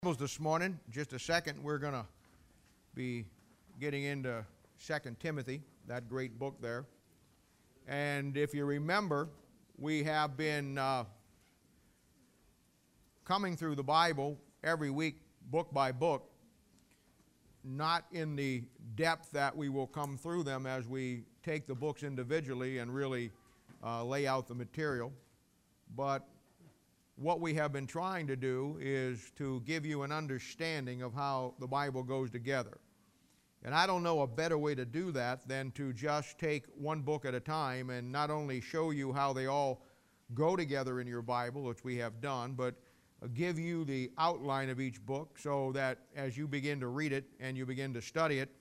This morning, just a second, we're going to be getting into 2 Timothy, that great book there. And if you remember, we have been coming through the Bible every week, book by book, not in the depth that we will come through them as we take the books individually and really lay out the material, but what we have been trying to do is to give you an understanding of how the Bible goes together. And I don't know a better way to do that than to just take one book at a time and not only show you how they all go together in your Bible, which we have done, but give you the outline of each book so that as you begin to read it and you begin to study it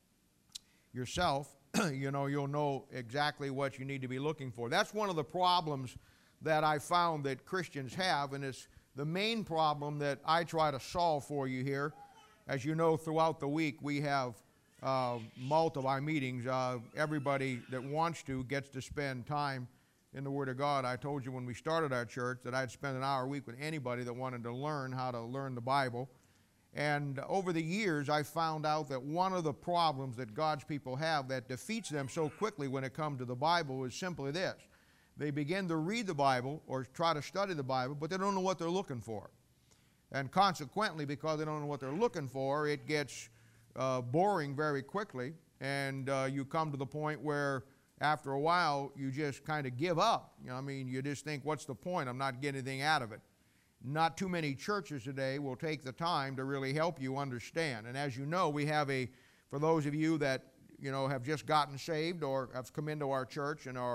yourself, you'll know exactly what you need to be looking for. That's one of the problems that I found that Christians have, and it's the main problem that I try to solve for you here. As you know, throughout the week we have multiple meetings. Everybody that wants to gets to spend time in the Word of God. I told you when we started our church that I'd spend an hour a week with anybody that wanted to learn how to learn the Bible. And over the years, I found out that one of the problems that God's people have that defeats them so quickly when it comes to the Bible is simply this. They begin to read the Bible or try to study the Bible, but they don't know what they're looking for. And consequently, because they don't know what they're looking for, it gets boring very quickly, and you come to the point where after a while you just kind of give up. You just think, what's the point? I'm not getting anything out of it. Not too many churches today will take the time to really help you understand. And as you know, we have for those of you that have just gotten saved or have come into our church and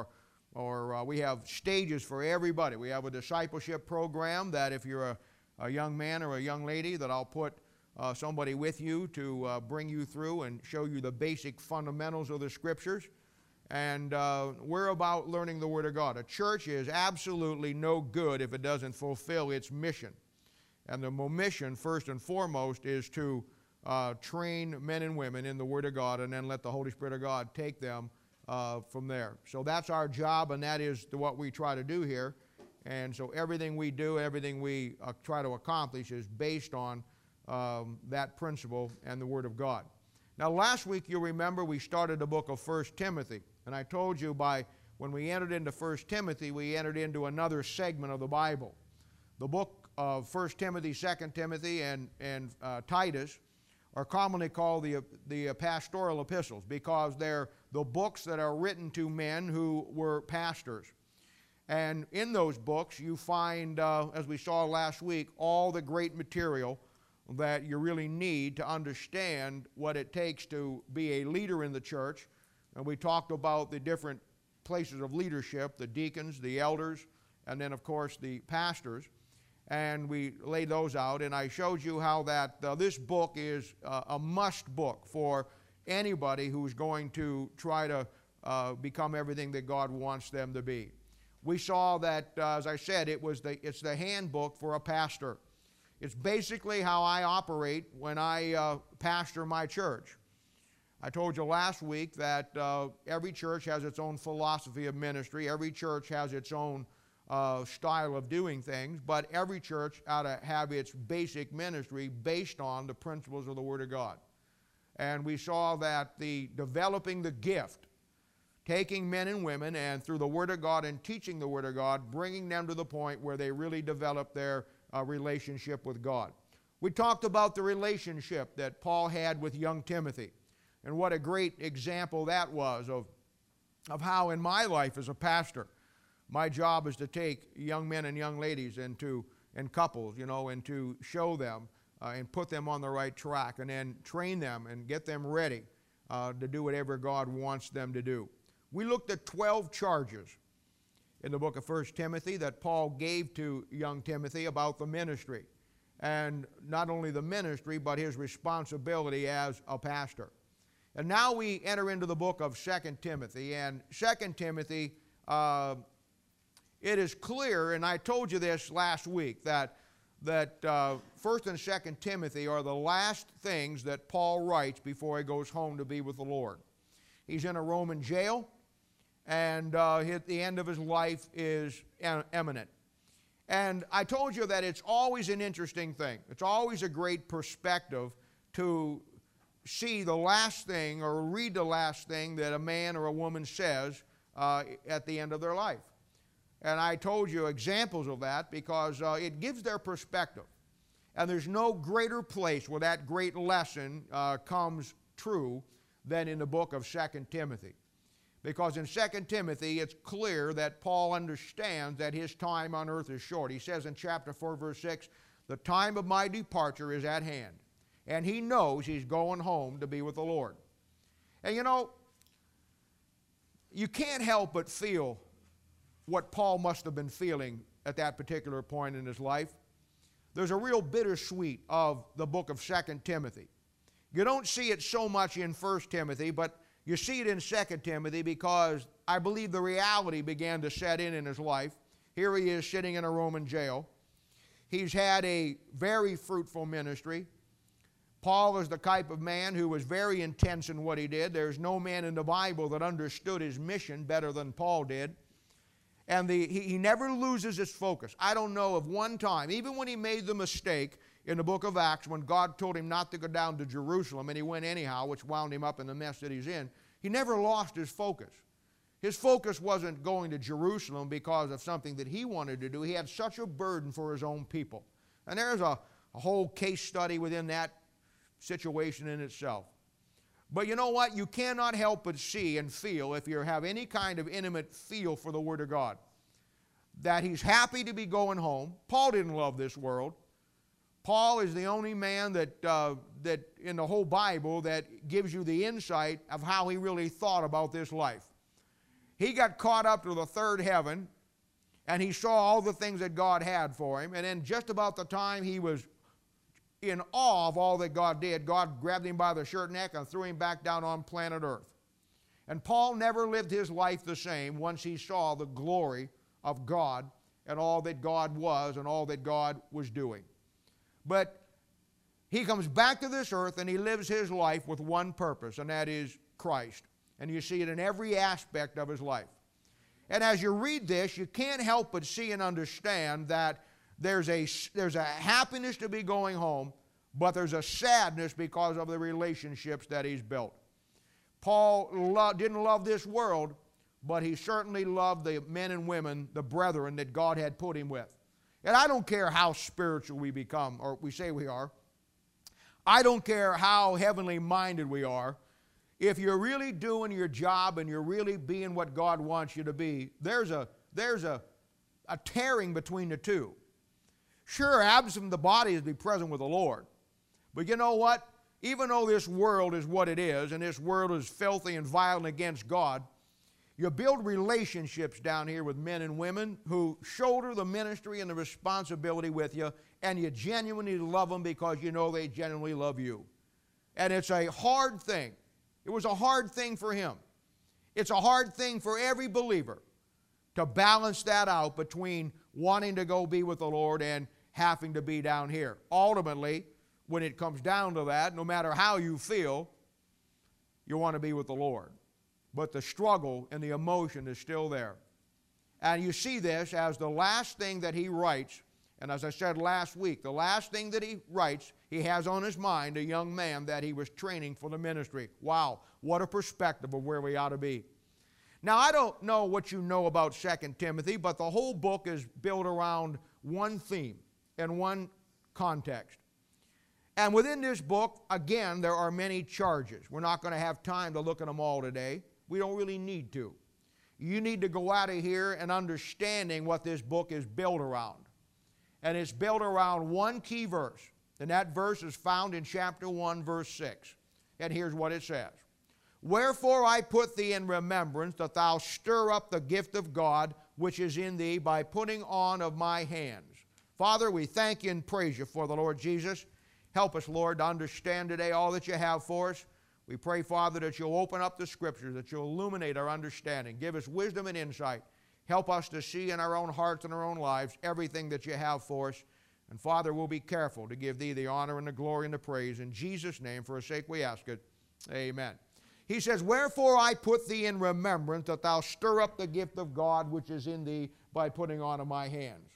we have stages for everybody. We have a discipleship program that if you're a young man or a young lady, that I'll put somebody with you to bring you through and show you the basic fundamentals of the Scriptures. And we're about learning the Word of God. A church is absolutely no good if it doesn't fulfill its mission. And the mission, first and foremost, is to train men and women in the Word of God and then let the Holy Spirit of God take them from there. So that's our job, and that is what we try to do here. And so everything we do, everything we try to accomplish is based on that principle and the Word of God. Now last week, you'll remember, we started the book of 1 Timothy. And I told you when we entered into 1 Timothy, we entered into another segment of the Bible. The book of 1 Timothy, 2 Timothy, and Titus are commonly called the pastoral epistles because they're the books that are written to men who were pastors. And in those books you find, as we saw last week, all the great material that you really need to understand what it takes to be a leader in the church. And we talked about the different places of leadership, the deacons, the elders, and then of course the pastors. And we laid those out, and I showed you how that this book is a must book for anybody who's going to try to become everything that God wants them to be. We saw that, as I said, it's the handbook for a pastor. It's basically how I operate when I pastor my church. I told you last week that every church has its own philosophy of ministry. Every church has its own style of doing things, but every church ought to have its basic ministry based on the principles of the Word of God. And we saw that the developing the gift, taking men and women and through the Word of God and teaching the Word of God, bringing them to the point where they really develop their relationship with God. We talked about the relationship that Paul had with young Timothy, and what a great example that was of how in my life as a pastor, my job is to take young men and young ladies and couples, and to show them and put them on the right track and then train them and get them ready to do whatever God wants them to do. We looked at 12 charges in the book of 1 Timothy that Paul gave to young Timothy about the ministry. And not only the ministry, but his responsibility as a pastor. And now we enter into the book of 2 Timothy. And 2 Timothy, it is clear, and I told you this last week, that 1 and 2 Timothy are the last things that Paul writes before he goes home to be with the Lord. He's in a Roman jail, and at the end of his life is imminent. And I told you that it's always an interesting thing. It's always a great perspective to see the last thing or read the last thing that a man or a woman says at the end of their life. And I told you examples of that because it gives their perspective. And there's no greater place where that great lesson comes true than in the book of 2 Timothy. Because in 2 Timothy, it's clear that Paul understands that his time on earth is short. He says in chapter 4, verse 6, the time of my departure is at hand. And he knows he's going home to be with the Lord. And you know, you can't help but feel what Paul must have been feeling at that particular point in his life. There's a real bittersweet of the book of 2 Timothy. You don't see it so much in 1 Timothy, but you see it in 2 Timothy because I believe the reality began to set in his life. Here he is sitting in a Roman jail. He's had a very fruitful ministry. Paul is the type of man who was very intense in what he did. There's no man in the Bible that understood his mission better than Paul did. And he never loses his focus. I don't know of one time, even when he made the mistake in the book of Acts, when God told him not to go down to Jerusalem, and he went anyhow, which wound him up in the mess that he's in, he never lost his focus. His focus wasn't going to Jerusalem because of something that he wanted to do. He had such a burden for his own people. And there's a whole case study within that situation in itself. But you know what? You cannot help but see and feel, if you have any kind of intimate feel for the Word of God, that he's happy to be going home. Paul didn't love this world. Paul is the only man that in the whole Bible that gives you the insight of how he really thought about this life. He got caught up to the third heaven, and he saw all the things that God had for him, and then just about the time he was in awe of all that God did, God grabbed him by the shirt neck and threw him back down on planet Earth. And Paul never lived his life the same once he saw the glory of God and all that God was and all that God was doing. But he comes back to this earth and he lives his life with one purpose, and that is Christ. And you see it in every aspect of his life. And as you read this, you can't help but see and understand that there's a happiness to be going home, but there's a sadness because of the relationships that he's built. Paul didn't love this world, but he certainly loved the men and women, the brethren that God had put him with. And I don't care how spiritual we become, or we say we are. I don't care how heavenly minded we are. If you're really doing your job and you're really being what God wants you to be, there's a tearing between the two. Sure, absent from the body is to be present with the Lord. But you know what? Even though this world is what it is, and this world is filthy and violent against God, you build relationships down here with men and women who shoulder the ministry and the responsibility with you, and you genuinely love them because you know they genuinely love you. And it's a hard thing. It was a hard thing for him. It's a hard thing for every believer to balance that out between wanting to go be with the Lord and having to be down here. Ultimately, when it comes down to that, no matter how you feel, you want to be with the Lord. But the struggle and the emotion is still there. And you see this as the last thing that he writes, and as I said last week, the last thing that he writes, he has on his mind a young man that he was training for the ministry. Wow, what a perspective of where we ought to be. Now, I don't know what you know about 2 Timothy, but the whole book is built around one theme and one context. And within this book, again, there are many charges. We're not going to have time to look at them all today. We don't really need to. You need to go out of here and understanding what this book is built around. And it's built around one key verse. And that verse is found in chapter 1, verse 6. And here's what it says. Wherefore I put thee in remembrance that thou stir up the gift of God which is in thee by putting on of my hands. Father, we thank you and praise you for the Lord Jesus. Help us, Lord, to understand today all that you have for us. We pray, Father, that you'll open up the Scriptures, that you'll illuminate our understanding. Give us wisdom and insight. Help us to see in our own hearts and our own lives everything that you have for us. And, Father, we'll be careful to give thee the honor and the glory and the praise. In Jesus' name, for his sake we ask it. Amen. He says, wherefore I put thee in remembrance that thou stir up the gift of God which is in thee by putting on of my hands.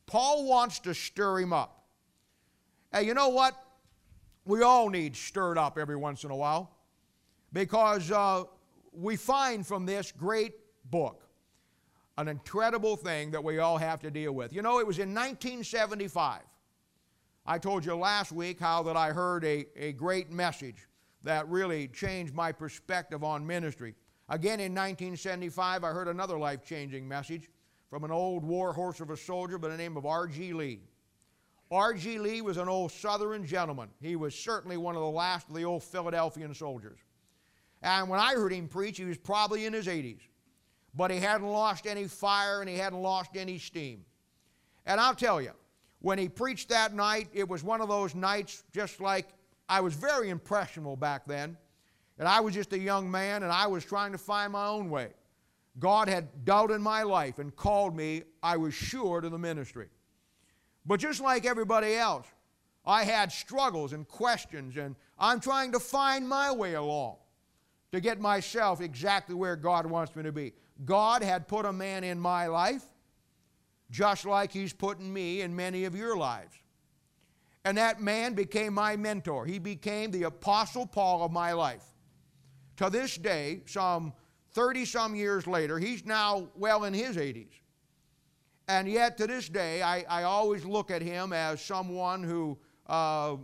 Paul wants to stir him up. And you know what? We all need stirred up every once in a while, because we find from this great book an incredible thing that we all have to deal with. You know, it was in 1975. I told you last week how that I heard a great message that really changed my perspective on ministry. Again, in 1975, I heard another life-changing message from an old war horse of a soldier by the name of R.G. Lee. R.G. Lee was an old Southern gentleman. He was certainly one of the last of the old Philadelphian soldiers. And when I heard him preach, he was probably in his 80s. But he hadn't lost any fire and he hadn't lost any steam. And I'll tell you, when he preached that night, it was one of those nights just like, I was very impressionable back then. And I was just a young man and I was trying to find my own way. God had dealt in my life and called me, I was sure, to the ministry. But just like everybody else, I had struggles and questions, and I'm trying to find my way along to get myself exactly where God wants me to be. God had put a man in my life just like He's putting me in many of your lives. And that man became my mentor. He became the Apostle Paul of my life. To this day, some 30-some years later, he's now well in his 80s. And yet, to this day, I always look at him as someone who I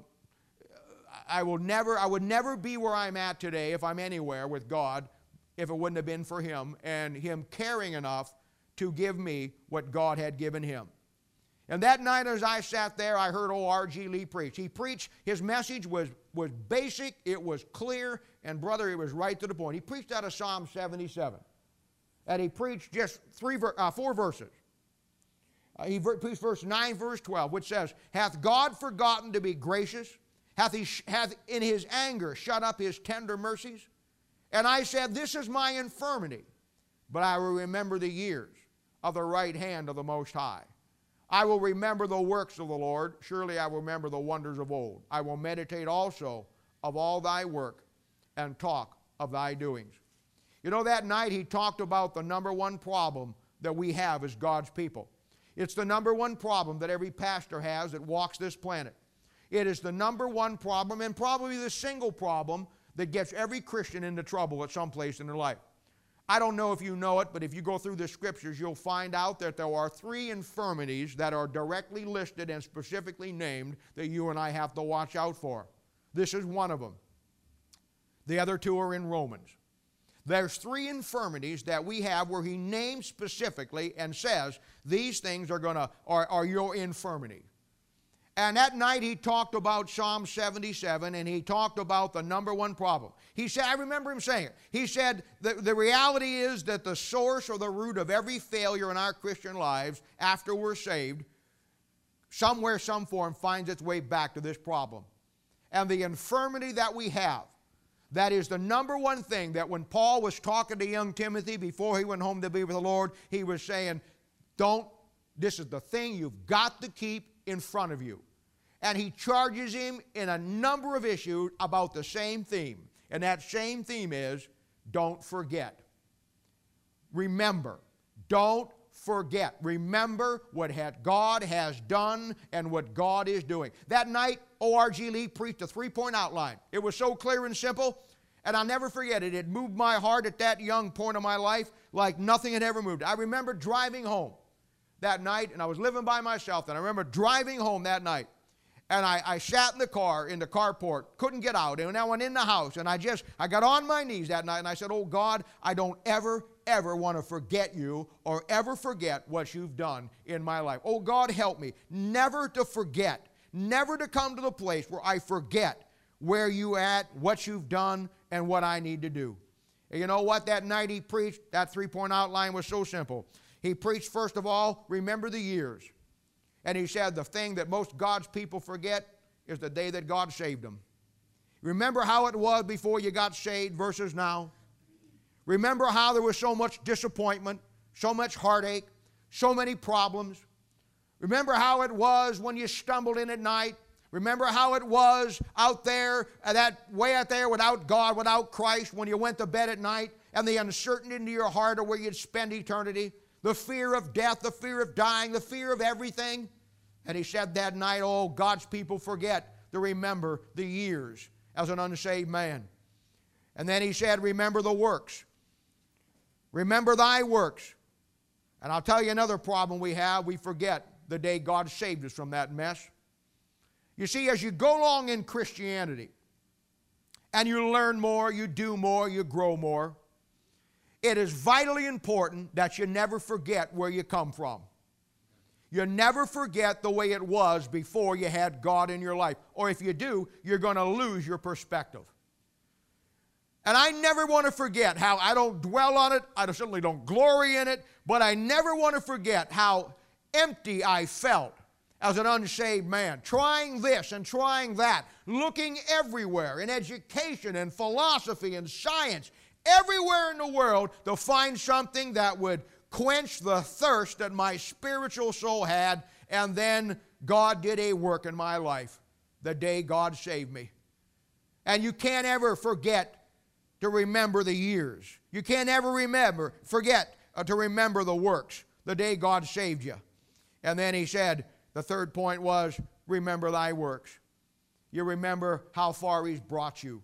would never be where I'm at today if I'm anywhere with God if it wouldn't have been for him and him caring enough to give me what God had given him. And that night as I sat there, I heard old R.G. Lee preach. He preached, his message was basic, it was clear, and brother, it was right to the point. He preached out of Psalm 77. And he preached just 4 verses. He preached verse 9, verse 12, which says, "Hath God forgotten to be gracious? Hath in His anger shut up His tender mercies? And I said, This is my infirmity, but I will remember the years of the right hand of the Most High. I will remember the works of the Lord. Surely I will remember the wonders of old. I will meditate also of all Thy work and talk of Thy doings." You know, that night he talked about the number one problem that we have as God's people. It's the number one problem that every pastor has that walks this planet. It is the number one problem, and probably the single problem that gets every Christian into trouble at some place in their life. I don't know if you know it, but if you go through the Scriptures, you'll find out that there are 3 infirmities that are directly listed and specifically named that you and I have to watch out for. This is one of them. The other 2 are in Romans. There's 3 infirmities that we have where he names specifically and says these things are your infirmity. And that night he talked about Psalm 77 and he talked about the number one problem. He said, I remember him saying it. He said the reality is that the source or the root of every failure in our Christian lives after we're saved, somewhere, some form, finds its way back to this problem. And the infirmity that we have, that is the number one thing that when Paul was talking to young Timothy before he went home to be with the Lord, he was saying, this is the thing you've got to keep in front of you. And he charges him in a number of issues about the same theme. And that same theme is, don't forget. Remember. Don't forget. Remember what God has done and what God is doing. That night, O.R.G. Lee preached a 3-point outline. It was so clear and simple, and I'll never forget it. It moved my heart at that young point of my life like nothing had ever moved. I remember driving home that night, and I was living by myself, and I remember driving home that night, and I sat in the car, in the carport, couldn't get out, and I went in the house, and I got on my knees that night, and I said, oh God, I don't ever want to forget you or ever forget what you've done in my life. Oh God, help me never to forget, never to come to the place where I forget where you at, what you've done, and what I need to do. And you know what? That night he preached, that 3-point outline was so simple. He preached, first of all, remember the years. And he said the thing that most God's people forget is the day that God saved them. Remember how it was before you got saved versus now? Remember how there was so much disappointment, so much heartache, so many problems. Remember how it was when you stumbled in at night. Remember how it was out there, that way out there without God, without Christ, when you went to bed at night and the uncertainty into your heart of where you'd spend eternity. the fear of death, the fear of dying, the fear of everything. And he said that night, oh, God's people forget to remember the years as an unsaved man. And then he said, remember the works. Remember thy works. And I'll tell you another problem we have. We forget the day God saved us from that mess. You see, as you go along in Christianity, and you learn more, you do more, you grow more, it is vitally important that you never forget where you come from. You never forget the way it was before you had God in your life. Or if you do, you're going to lose your perspective. And I never want to forget how, I don't dwell on it, I certainly don't glory in it, but I never want to forget how empty I felt as an unsaved man, trying this and trying that, looking everywhere in education and philosophy and science, everywhere in the world to find something that would quench the thirst that my spiritual soul had, and then God did a work in my life the day God saved me. And you can't ever forget to remember the years. You can't ever forget to remember the works, the day God saved you. And then he said, the third point was, remember thy works. You remember how far he's brought you.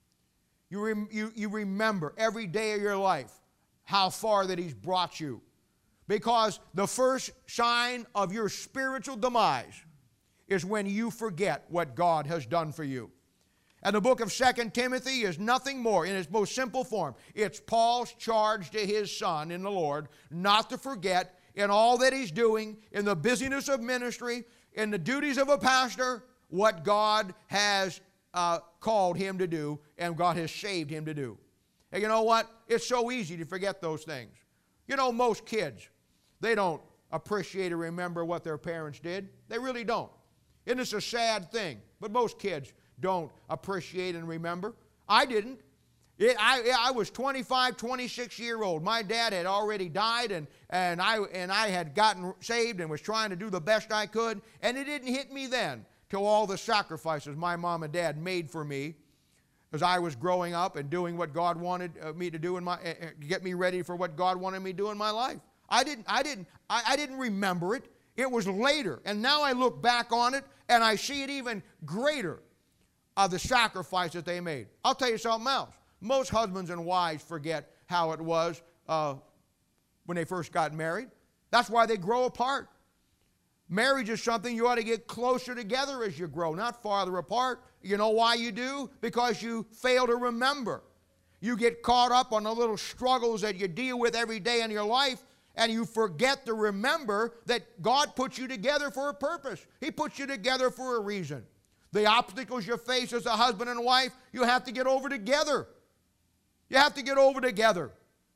You remember every day of your life how far that he's brought you. Because the first sign of your spiritual demise is when you forget what God has done for you. And the book of 2 Timothy is nothing more in its most simple form. It's Paul's charge to his son in the Lord not to forget in all that he's doing, in the busyness of ministry, in the duties of a pastor, what God has called him to do and God has saved him to do. And you know what? It's so easy to forget those things. You know, most kids, they don't appreciate or remember what their parents did. They really don't. And it's a sad thing, but most kids don't appreciate and remember. I didn't. I was 25, 26-year-old. My dad had already died, and I had gotten saved and was trying to do the best I could, and it didn't hit me then till all the sacrifices my mom and dad made for me as I was growing up and doing what God wanted me to do get me ready for what God wanted me to do in my life. I didn't remember it. It was later, and now I look back on it and I see it even greater of the sacrifice that they made. I'll tell you something else. Most husbands and wives forget how it was when they first got married. That's why they grow apart. Marriage is something you ought to get closer together as you grow, not farther apart. You know why you do? Because you fail to remember. You get caught up on the little struggles that you deal with every day in your life, and you forget to remember that God put you together for a purpose. He puts you together for a reason. The obstacles you face as a husband and wife, you have to get over together. You have to get over together.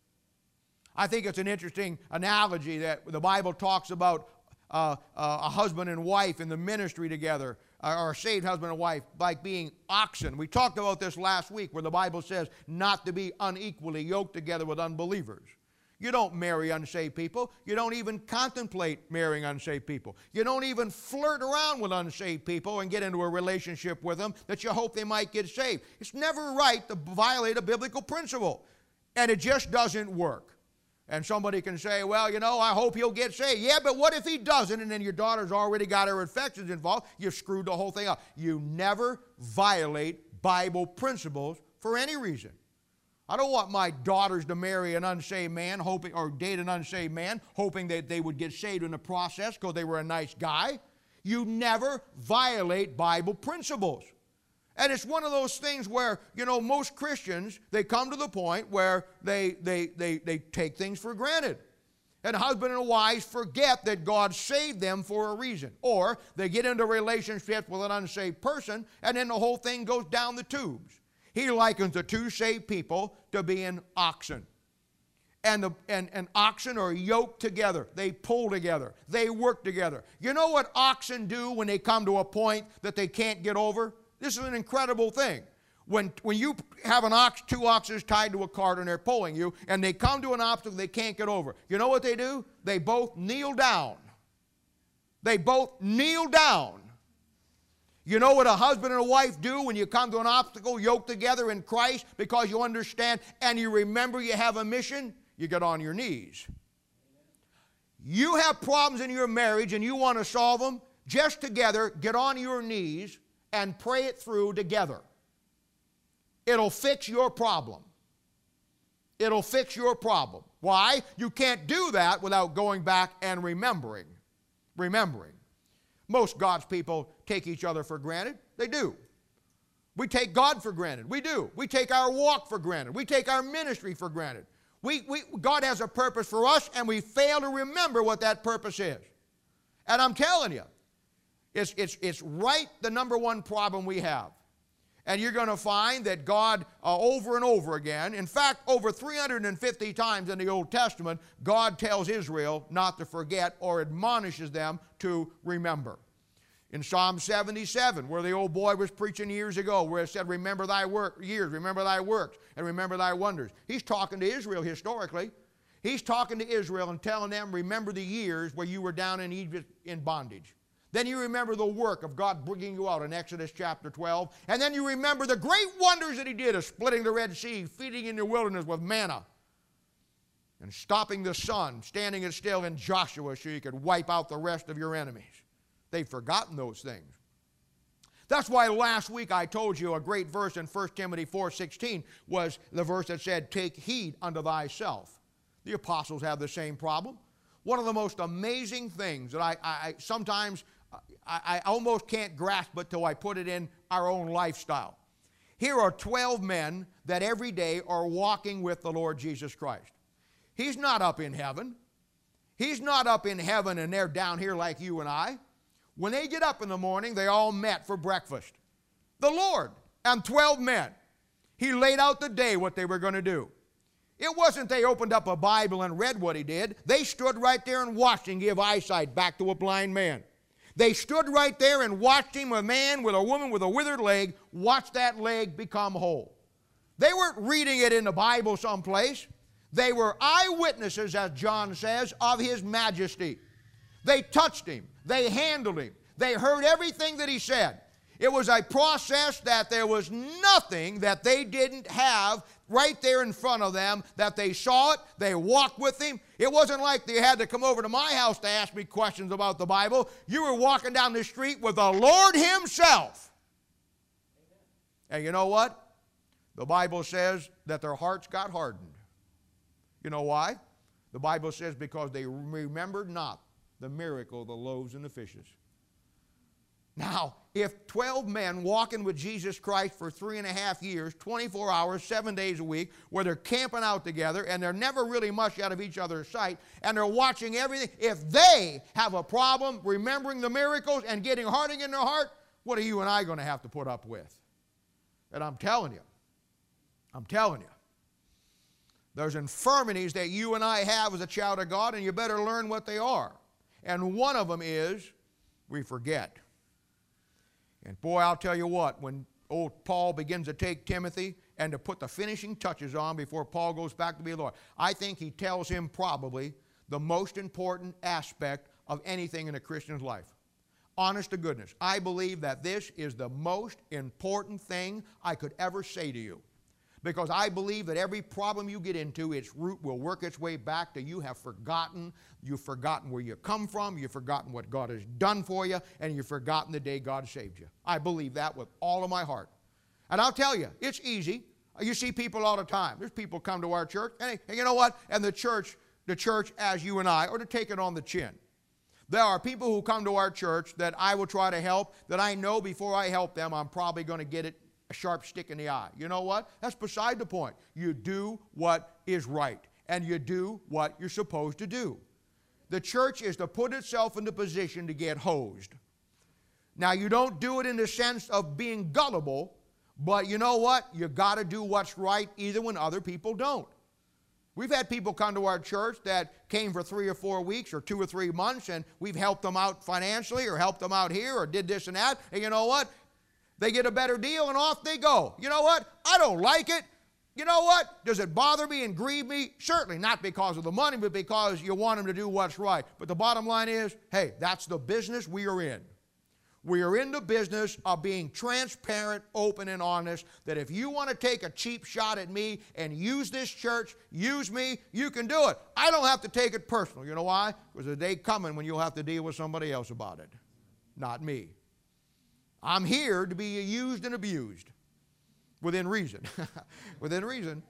I think it's an interesting analogy that the Bible talks about a husband and wife in the ministry together, or a saved husband and wife, like being oxen. We talked about this last week where the Bible says not to be unequally yoked together with unbelievers. You don't marry unsaved people. You don't even contemplate marrying unsaved people. You don't even flirt around with unsaved people and get into a relationship with them that you hope they might get saved. It's never right to violate a biblical principle, and it just doesn't work. And somebody can say, well, you know, I hope he'll get saved. Yeah, but what if he doesn't, and then your daughter's already got her infections involved? You've screwed the whole thing up. You never violate Bible principles for any reason. I don't want my daughters to marry an unsaved man, or date an unsaved man, hoping that they would get saved in the process because they were a nice guy. You never violate Bible principles. And it's one of those things where, you know, most Christians, they come to the point where they take things for granted. And husband and wives forget that God saved them for a reason. Or they get into a relationship with an unsaved person, and then the whole thing goes down the tubes. He likens the two saved people to being oxen. And oxen are yoked together. They pull together. They work together. You know what oxen do when they come to a point that they can't get over? This is an incredible thing. When you have two oxen tied to a cart and they're pulling you, and they come to an obstacle they can't get over, you know what they do? They both kneel down. They both kneel down. You know what a husband and a wife do when you come to an obstacle yoked together in Christ because you understand and you remember you have a mission? You get on your knees. You have problems in your marriage and you want to solve them, just together, get on your knees and pray it through together. It'll fix your problem. It'll fix your problem. Why? You can't do that without going back and remembering. Remembering. Most God's people take each other for granted. They do. We take God for granted. We do. We take our walk for granted. We take our ministry for granted. God has a purpose for us, and we fail to remember what that purpose is. And I'm telling you, it's right the number one problem we have. And you're going to find that God, over and over again, in fact, over 350 times in the Old Testament, God tells Israel not to forget or admonishes them to remember. In Psalm 77, where the old boy was preaching years ago, where it said, remember thy years, remember thy works, and remember thy wonders. He's talking to Israel historically. He's talking to Israel and telling them, remember the years where you were down in Egypt in bondage. Then you remember the work of God bringing you out in Exodus chapter 12. And then you remember the great wonders that he did of splitting the Red Sea, feeding in the wilderness with manna, and stopping the sun, standing it still in Joshua so you could wipe out the rest of your enemies. They've forgotten those things. That's why last week I told you a great verse in 1 Timothy 4:16 was the verse that said, take heed unto thyself. The apostles have the same problem. One of the most amazing things that I sometimes I almost can't grasp it till I put it in our own lifestyle. Here are 12 men that every day are walking with the Lord Jesus Christ. He's not up in heaven. He's not up in heaven and they're down here like you and I. When they get up in the morning, they all met for breakfast. The Lord and 12 men. He laid out the day what they were going to do. It wasn't they opened up a Bible and read what he did. They stood right there and watched him give eyesight back to a blind man. They stood right there and watched him, a man with a woman with a withered leg, watch that leg become whole. They weren't reading it in the Bible someplace. They were eyewitnesses, as John says, of his majesty. They touched him. They handled him. They heard everything that he said. It was a process that there was nothing that they didn't have right there in front of them, that they saw it, they walked with him. It wasn't like they had to come over to my house to ask me questions about the Bible. You were walking down the street with the Lord himself. Amen. And you know what? The Bible says that their hearts got hardened. You know why? The Bible says because they remembered not the miracle of the loaves and the fishes. Now, if 12 men walking with Jesus Christ for 3.5 years, 24 hours, 7 days a week, where they're camping out together and they're never really much out of each other's sight, and they're watching everything, if they have a problem remembering the miracles and getting hardening in their heart, what are you and I going to have to put up with? And I'm telling you, there's infirmities that you and I have as a child of God, and you better learn what they are. And one of them is we forget. And boy, I'll tell you what, when old Paul begins to take Timothy and to put the finishing touches on before Paul goes back to be the Lord, I think he tells him probably the most important aspect of anything in a Christian's life. Honest to goodness, I believe that this is the most important thing I could ever say to you. Because I believe that every problem you get into, its root will work its way back to you have forgotten. You've forgotten where you come from. You've forgotten what God has done for you. And you've forgotten the day God saved you. I believe that with all of my heart. And I'll tell you, it's easy. You see people all the time. There's people come to our church. And you know what? And the church as you and I, or to take it on the chin. There are people who come to our church that I will try to help, that I know before I help them, I'm probably going to get a sharp stick in the eye. You know what? That's beside the point. You do what is right, and you do what you're supposed to do. The church is to put itself in the position to get hosed. Now, you don't do it in the sense of being gullible, but you know what? You got to do what's right even when other people don't. We've had people come to our church that came for 3 or 4 weeks or 2 or 3 months, and we've helped them out financially or helped them out here or did this and that, and you know what? They get a better deal and off they go. You know what? I don't like it. You know what? Does it bother me and grieve me? Certainly not because of the money, but because you want them to do what's right. But the bottom line is, hey, that's the business we are in. We are in the business of being transparent, open, and honest, that if you want to take a cheap shot at me and use this church, use me, you can do it. I don't have to take it personal. You know why? Because there's a day coming when you'll have to deal with somebody else about it, not me. I'm here to be used and abused within reason. Within reason.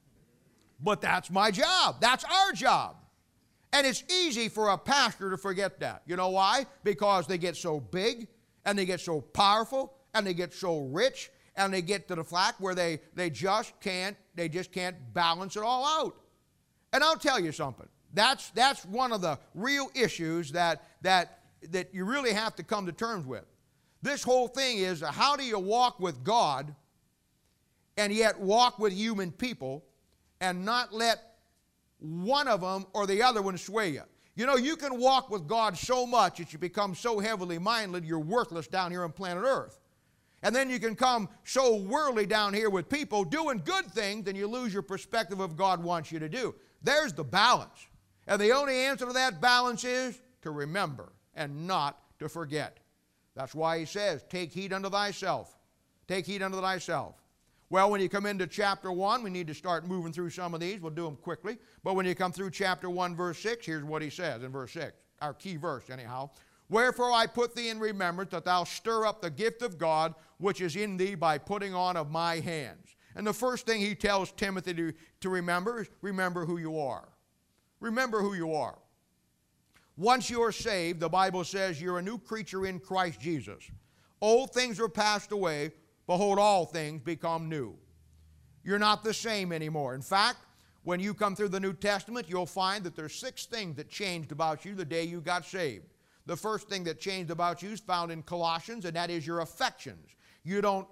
But that's my job. That's our job. And it's easy for a pastor to forget that. You know why? Because they get so big, and they get so powerful, and they get so rich, and they get to the flack where they just can't balance it all out. And I'll tell you something. That's one of the real issues that you really have to come to terms with. This whole thing is, how do you walk with God and yet walk with human people and not let one of them or the other one sway you? You know, you can walk with God so much that you become so heavily minded you're worthless down here on planet Earth. And then you can come so worldly down here with people doing good things, and you lose your perspective of what God wants you to do. There's the balance. And the only answer to that balance is to remember and not to forget. That's why he says, take heed unto thyself. Take heed unto thyself. Well, when you come into chapter 1, we need to start moving through some of these. We'll do them quickly. But when you come through chapter 1, verse 6, here's what he says in verse 6. Our key verse, anyhow. Wherefore I put thee in remembrance that thou stir up the gift of God which is in thee by putting on of my hands. And the first thing he tells Timothy to remember is remember who you are. Remember who you are. Once you are saved, the Bible says you're a new creature in Christ Jesus. Old things are passed away. Behold, all things become new. You're not the same anymore. In fact, when you come through the New Testament, you'll find that there's 6 things that changed about you the day you got saved. The first thing that changed about you is found in Colossians, and that is your affections. You don't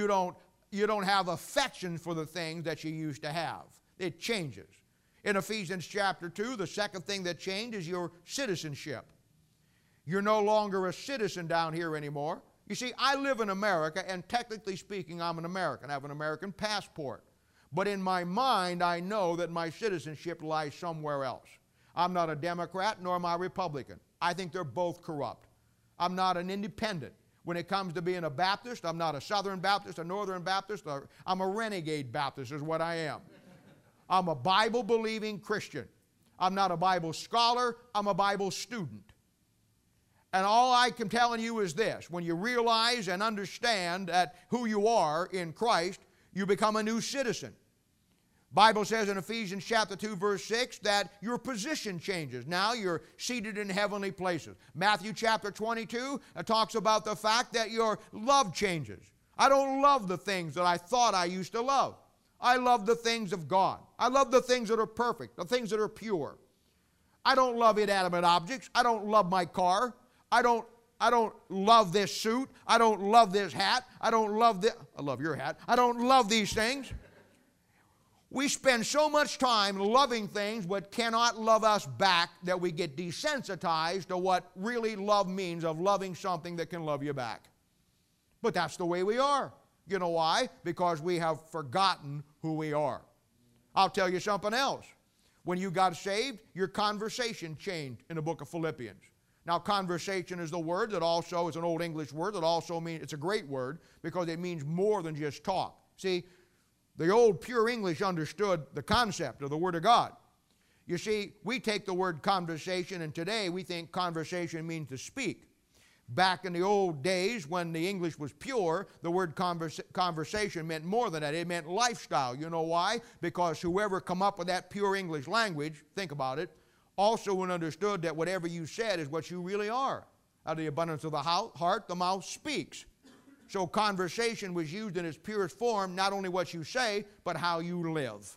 have affections for the things that you used to have. It changes. In Ephesians chapter 2, the second thing that changed is your citizenship. You're no longer a citizen down here anymore. You see, I live in America, and technically speaking, I'm an American. I have an American passport. But in my mind, I know that my citizenship lies somewhere else. I'm not a Democrat, nor am I a Republican. I think they're both corrupt. I'm not an independent. When it comes to being a Baptist, I'm not a Southern Baptist, a Northern Baptist. I'm a renegade Baptist is what I am. I'm a Bible-believing Christian. I'm not a Bible scholar. I'm a Bible student. And all I can tell you is this. When you realize and understand that who you are in Christ, you become a new citizen. Bible says in Ephesians chapter 2, verse 6, that your position changes. Now you're seated in heavenly places. Matthew chapter 22 talks about the fact that your love changes. I don't love the things that I thought I used to love. I love the things of God. I love the things that are perfect, the things that are pure. I don't love inanimate objects. I don't love my car. I don't love this suit. I don't love this hat. I love your hat. I don't love these things. We spend so much time loving things but cannot love us back that we get desensitized to what really love means, of loving something that can love you back. But that's the way we are. You know why? Because we have forgotten who we are. I'll tell you something else. When you got saved, your conversation changed in the book of Philippians. Now, conversation is the word that also is an old English word that also means, it's a great word because it means more than just talk. See, the old pure English understood the concept of the Word of God. You see, we take the word conversation, and today we think conversation means to speak. Back in the old days when the English was pure, the word conversation meant more than that. It meant lifestyle. You know why? Because whoever come up with that pure English language, think about it, also understood that whatever you said is what you really are. Out of the abundance of the heart, the mouth speaks. So conversation was used in its purest form, not only what you say, but how you live.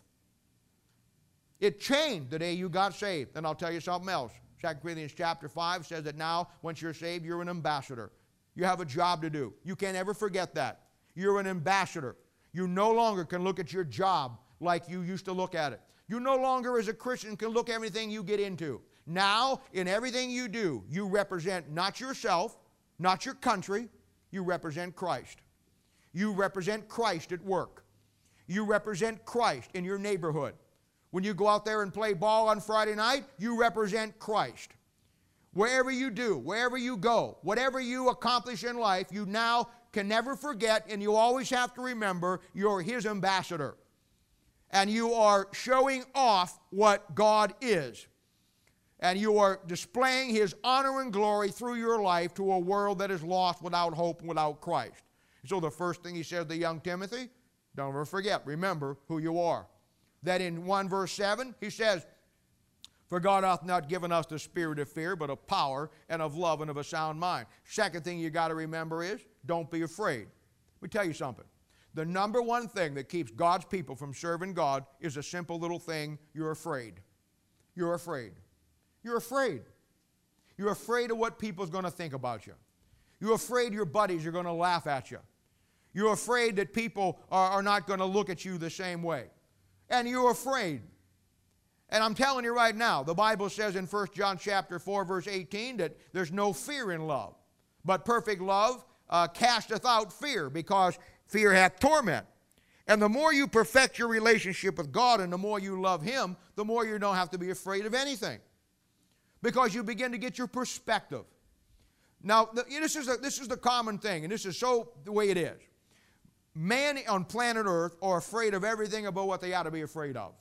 It changed the day you got saved. And I'll tell you something else. 2 Corinthians chapter 5 says that now, once you're saved, you're an ambassador. You have a job to do. You can't ever forget that. You're an ambassador. You no longer can look at your job like you used to look at it. You no longer, as a Christian, can look at everything you get into. Now, in everything you do, you represent not yourself, not your country. You represent Christ. You represent Christ at work. You represent Christ in your neighborhood. When you go out there and play ball on Friday night, you represent Christ. Wherever you do, wherever you go, whatever you accomplish in life, you now can never forget, and you always have to remember, you're His ambassador. And you are showing off what God is. And you are displaying His honor and glory through your life to a world that is lost without hope and without Christ. So the first thing he says to young Timothy, don't ever forget, remember who you are. That in 1 verse 7, he says, for God hath not given us the spirit of fear, but of power and of love and of a sound mind. Second thing you got to remember is, don't be afraid. Let me tell you something. The number one thing that keeps God's people from serving God is a simple little thing: you're afraid. You're afraid. You're afraid. You're afraid of what people's going to think about you. You're afraid your buddies are going to laugh at you. You're afraid that people are not going to look at you the same way. And you're afraid. And I'm telling you right now, the Bible says in 1 John chapter 4, verse 18, that there's no fear in love. But perfect love casteth out fear, because fear hath torment. And the more you perfect your relationship with God and the more you love Him, the more you don't have to be afraid of anything. Because you begin to get your perspective. Now, this is the common thing, and this is so the way it is. Man on planet Earth are afraid of everything about what they ought to be afraid of.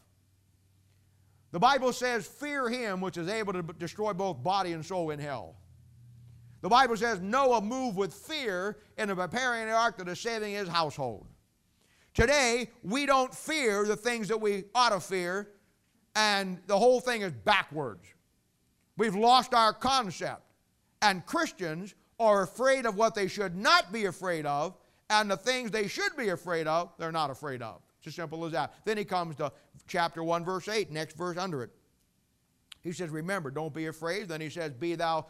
The Bible says, fear Him which is able to destroy both body and soul in hell. The Bible says Noah moved with fear in the preparing the ark to the saving his household. Today, we don't fear the things that we ought to fear, and the whole thing is backwards. We've lost our concept. And Christians are afraid of what they should not be afraid of, and the things they should be afraid of, they're not afraid of. It's as simple as that. Then he comes to chapter 1, verse 8, next verse under it. He says, remember, don't be afraid. Then he says, be not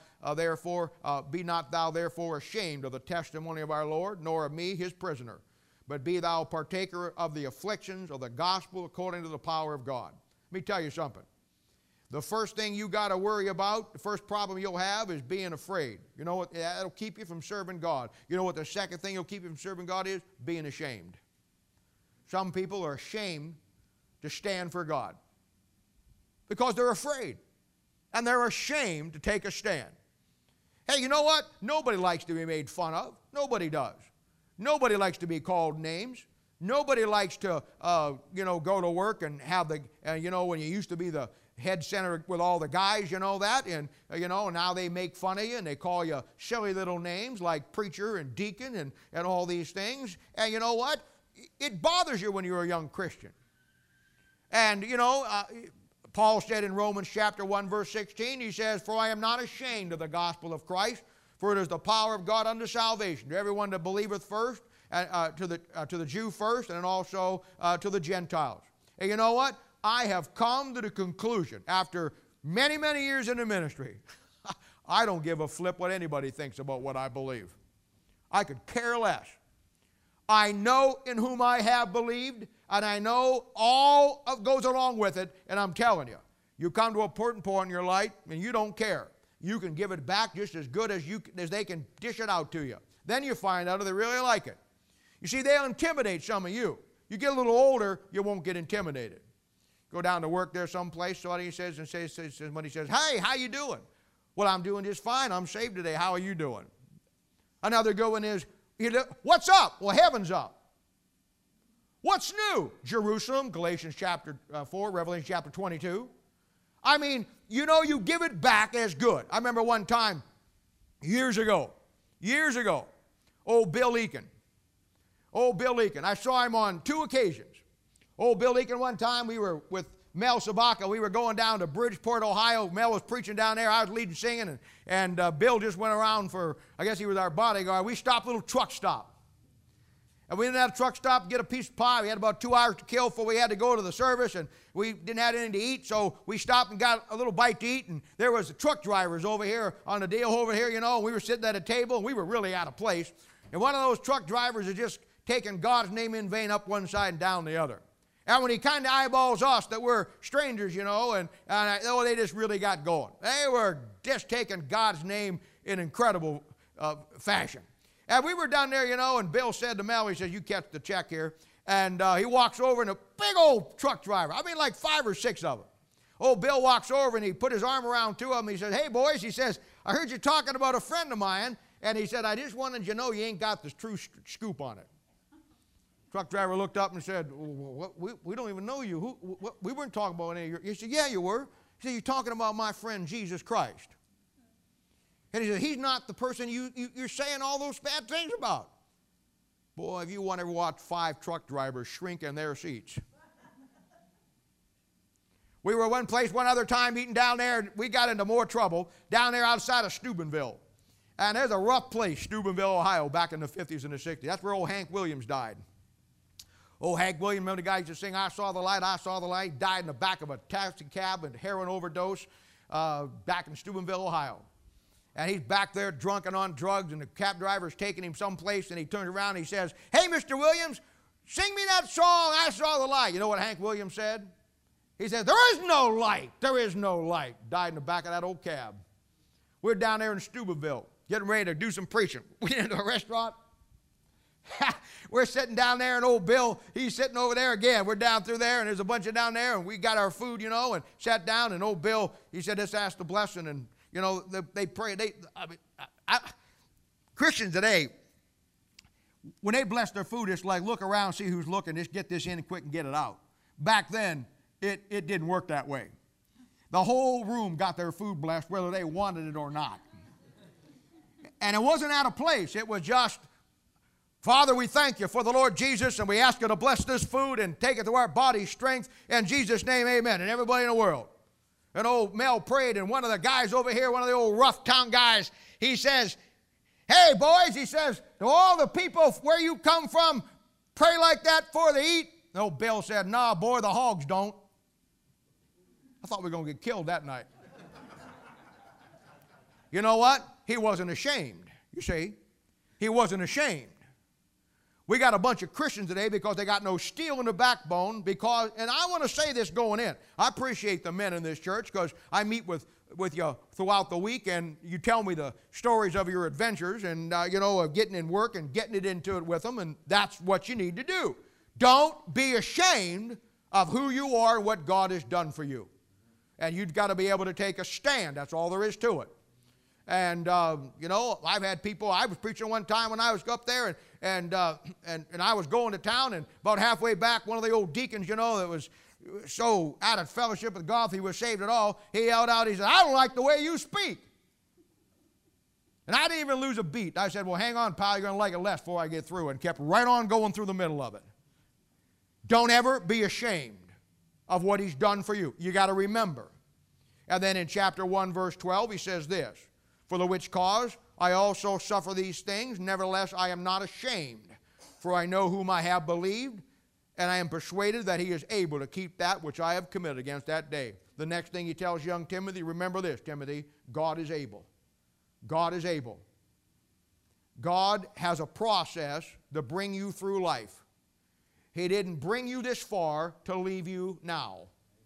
thou therefore ashamed of the testimony of our Lord, nor of me, his prisoner. But be thou partaker of the afflictions of the gospel according to the power of God. Let me tell you something. The first thing you got to worry about, the first problem you'll have is being afraid. You know what? That'll keep you from serving God. You know what the second thing will keep you from serving God is? Being ashamed. Some people are ashamed to stand for God because they're afraid, and they're ashamed to take a stand. Hey, you know what? Nobody likes to be made fun of. Nobody does. Nobody likes to be called names. Nobody likes to, go to work and have the, when you used to be the head center with all the guys, and now they make fun of you and they call you silly little names like preacher and deacon and all these things. And you know what? It bothers you when you're a young Christian. And, Paul said in Romans chapter 1, verse 16, he says, for I am not ashamed of the gospel of Christ, for it is the power of God unto salvation, to everyone that believeth first, to the Jew first, and also to the Gentiles. And you know what? I have come to the conclusion, after many, many years in the ministry, I don't give a flip what anybody thinks about what I believe. I could care less. I know in whom I have believed, and I know all of goes along with it, and I'm telling you, you come to a certain point in your life, and you don't care. You can give it back just as good as they can dish it out to you. Then you find out if they really like it. You see, they'll intimidate some of you. You get a little older, you won't get intimidated. Go down to work there someplace, somebody says, somebody says, hey, how you doing? Well, I'm doing just fine. I'm saved today. How are you doing? Another good one is, what's up? Well, heaven's up. What's new? Jerusalem, Galatians chapter 4, Revelation chapter 22. I mean, you give it back as good. I remember one time, years ago, old Bill Eakin. I saw him on 2 occasions. Old Bill Eakin, one time we were with Mel Sabaka. We were going down to Bridgeport, Ohio. Mel was preaching down there. I was leading singing, and Bill just went around for, I guess he was our bodyguard. We stopped a little truck stop. And we didn't have a truck stop to get a piece of pie. We had about 2 hours to kill before we had to go to the service, and we didn't have anything to eat, so we stopped and got a little bite to eat, and there was the truck drivers over here on the deal over here, and we were sitting at a table, and we were really out of place. And one of those truck drivers had just taken God's name in vain up one side and down the other. And when he kind of eyeballs us that we're strangers, and they just really got going. They were just taking God's name in incredible fashion. And we were down there, and Bill said to Mel, he says, you catch the check here. And he walks over, and a big old truck driver, I mean like 5 or 6 of them. Old Bill walks over, and he put his arm around 2 of them. He says, hey, boys, he says, I heard you talking about a friend of mine, and he said, I just wanted you to know you ain't got the true scoop on it. Truck driver looked up and said, we don't even know you. We weren't talking about any of your... He said, yeah, you were. He said, you're talking about my friend Jesus Christ. And he said, he's not the person you're saying all those bad things about. Boy, if you want to ever watch 5 truck drivers shrink in their seats. We were one place one other time eating down there, and we got into more trouble down there outside of Steubenville. And there's a rough place, Steubenville, Ohio, back in the 50s and the 60s. That's where old Hank Williams died. Old Hank Williams, remember the guy used to sing, I saw the light, I saw the light. He died in the back of a taxi cab and heroin overdose back in Steubenville, Ohio. And he's back there drunk and on drugs, and the cab driver's taking him someplace, and he turns around and he says, hey, Mr. Williams, sing me that song, I saw the light. You know what Hank Williams said? He said, there is no light. There is no light. Died in the back of that old cab. We're down there in Steubenville, getting ready to do some preaching. We went into a restaurant. We're sitting down there, and old Bill, he's sitting over there again. We're down through there, and there's a bunch of down there, and we got our food, you know, and sat down, and old Bill, he said, let's ask the blessing, and, you know, they pray. Christians today, when they bless their food, it's like look around, see who's looking, just get this in quick and get it out. Back then, it didn't work that way. The whole room got their food blessed, whether they wanted it or not. And it wasn't out of place. It was just, Father, we thank you for the Lord Jesus, and we ask you to bless this food and take it to our body's strength. In Jesus' name, amen. And everybody in the world. And old Mel prayed, and one of the guys over here, one of the old rough town guys, he says, hey, boys, he says, do all the people where you come from pray like that before they eat? And old Bill said, nah, boy, the hogs don't. I thought we were going to get killed that night. You know what? He wasn't ashamed, you see. He wasn't ashamed. We got a bunch of Christians today because they got no steel in the backbone because, and I want to say this going in, I appreciate the men in this church because I meet with you throughout the week, and you tell me the stories of your adventures and, you know, of getting in work and getting it into it with them, and that's what you need to do. Don't be ashamed of who you are and what God has done for you. And you've got to be able to take a stand. That's all there is to it. And, you know, I've had people, I was preaching one time when I was up there, and I was going to town, and about halfway back, one of the old deacons, you know, that was so out of fellowship with God, if he was saved at all, he yelled out, he said, I don't like the way you speak. And I didn't even lose a beat. I said, well, hang on, pal, you're going to like it less before I get through, and kept right on going through the middle of it. Don't ever be ashamed of what he's done for you. You got to remember. And then in chapter 1, verse 12, he says this, for the which cause I also suffer these things, nevertheless I am not ashamed, for I know whom I have believed, and I am persuaded that he is able to keep that which I have committed against that day. The next thing he tells young Timothy, remember this, Timothy, God is able. God is able. God has a process to bring you through life. He didn't bring you this far to leave you now.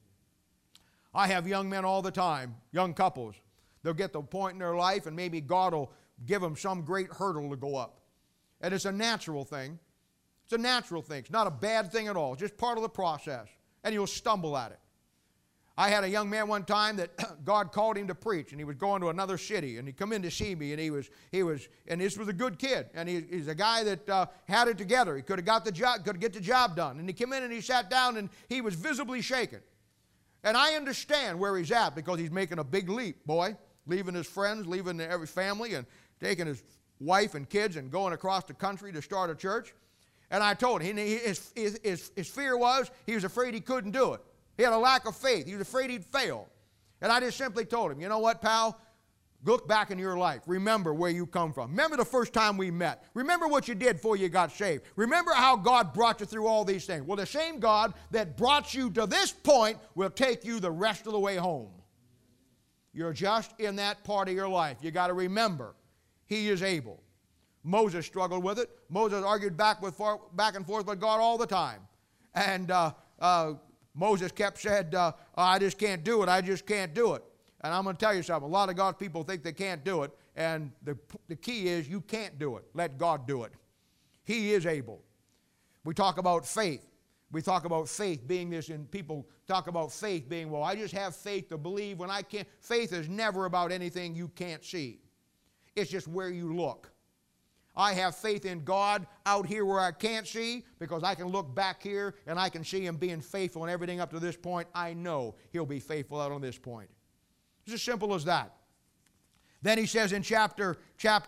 I have young men all the time, young couples. They'll get to a point in their life and maybe God will give them some great hurdle to go up. And it's a natural thing. It's a natural thing. It's not a bad thing at all. It's just part of the process. And you'll stumble at it. I had a young man one time that God called him to preach, and he was going to another city, and he come in to see me, and and this was a good kid, and he's a guy that had it together. He could have got the job, could get the job done. And he came in and he sat down, and he was visibly shaken. And I understand where he's at because he's making a big leap, boy, leaving his friends, leaving every family, and taking his wife and kids and going across the country to start a church. And I told him, his fear was he was afraid he couldn't do it. He had a lack of faith. He was afraid he'd fail. And I just simply told him, you know what, pal? Look back in your life. Remember where you come from. Remember the first time we met. Remember what you did before you got saved. Remember how God brought you through all these things. Well, the same God that brought you to this point will take you the rest of the way home. You're just in that part of your life. You got to remember, he is able. Moses struggled with it. Moses argued back and forth with God all the time. And Moses kept said, I just can't do it. I just can't do it. And I'm going to tell you something. A lot of God's people think they can't do it. And the key is you can't do it. Let God do it. He is able. We talk about faith. We talk about faith being this, and people talk about faith being, well, I just have faith to believe when I can't. Faith is never about anything you can't see. It's just where you look. I have faith in God out here where I can't see, because I can look back here and I can see Him being faithful and everything up to this point. I know He'll be faithful out on this point. It's as simple as that. Then he says in chapter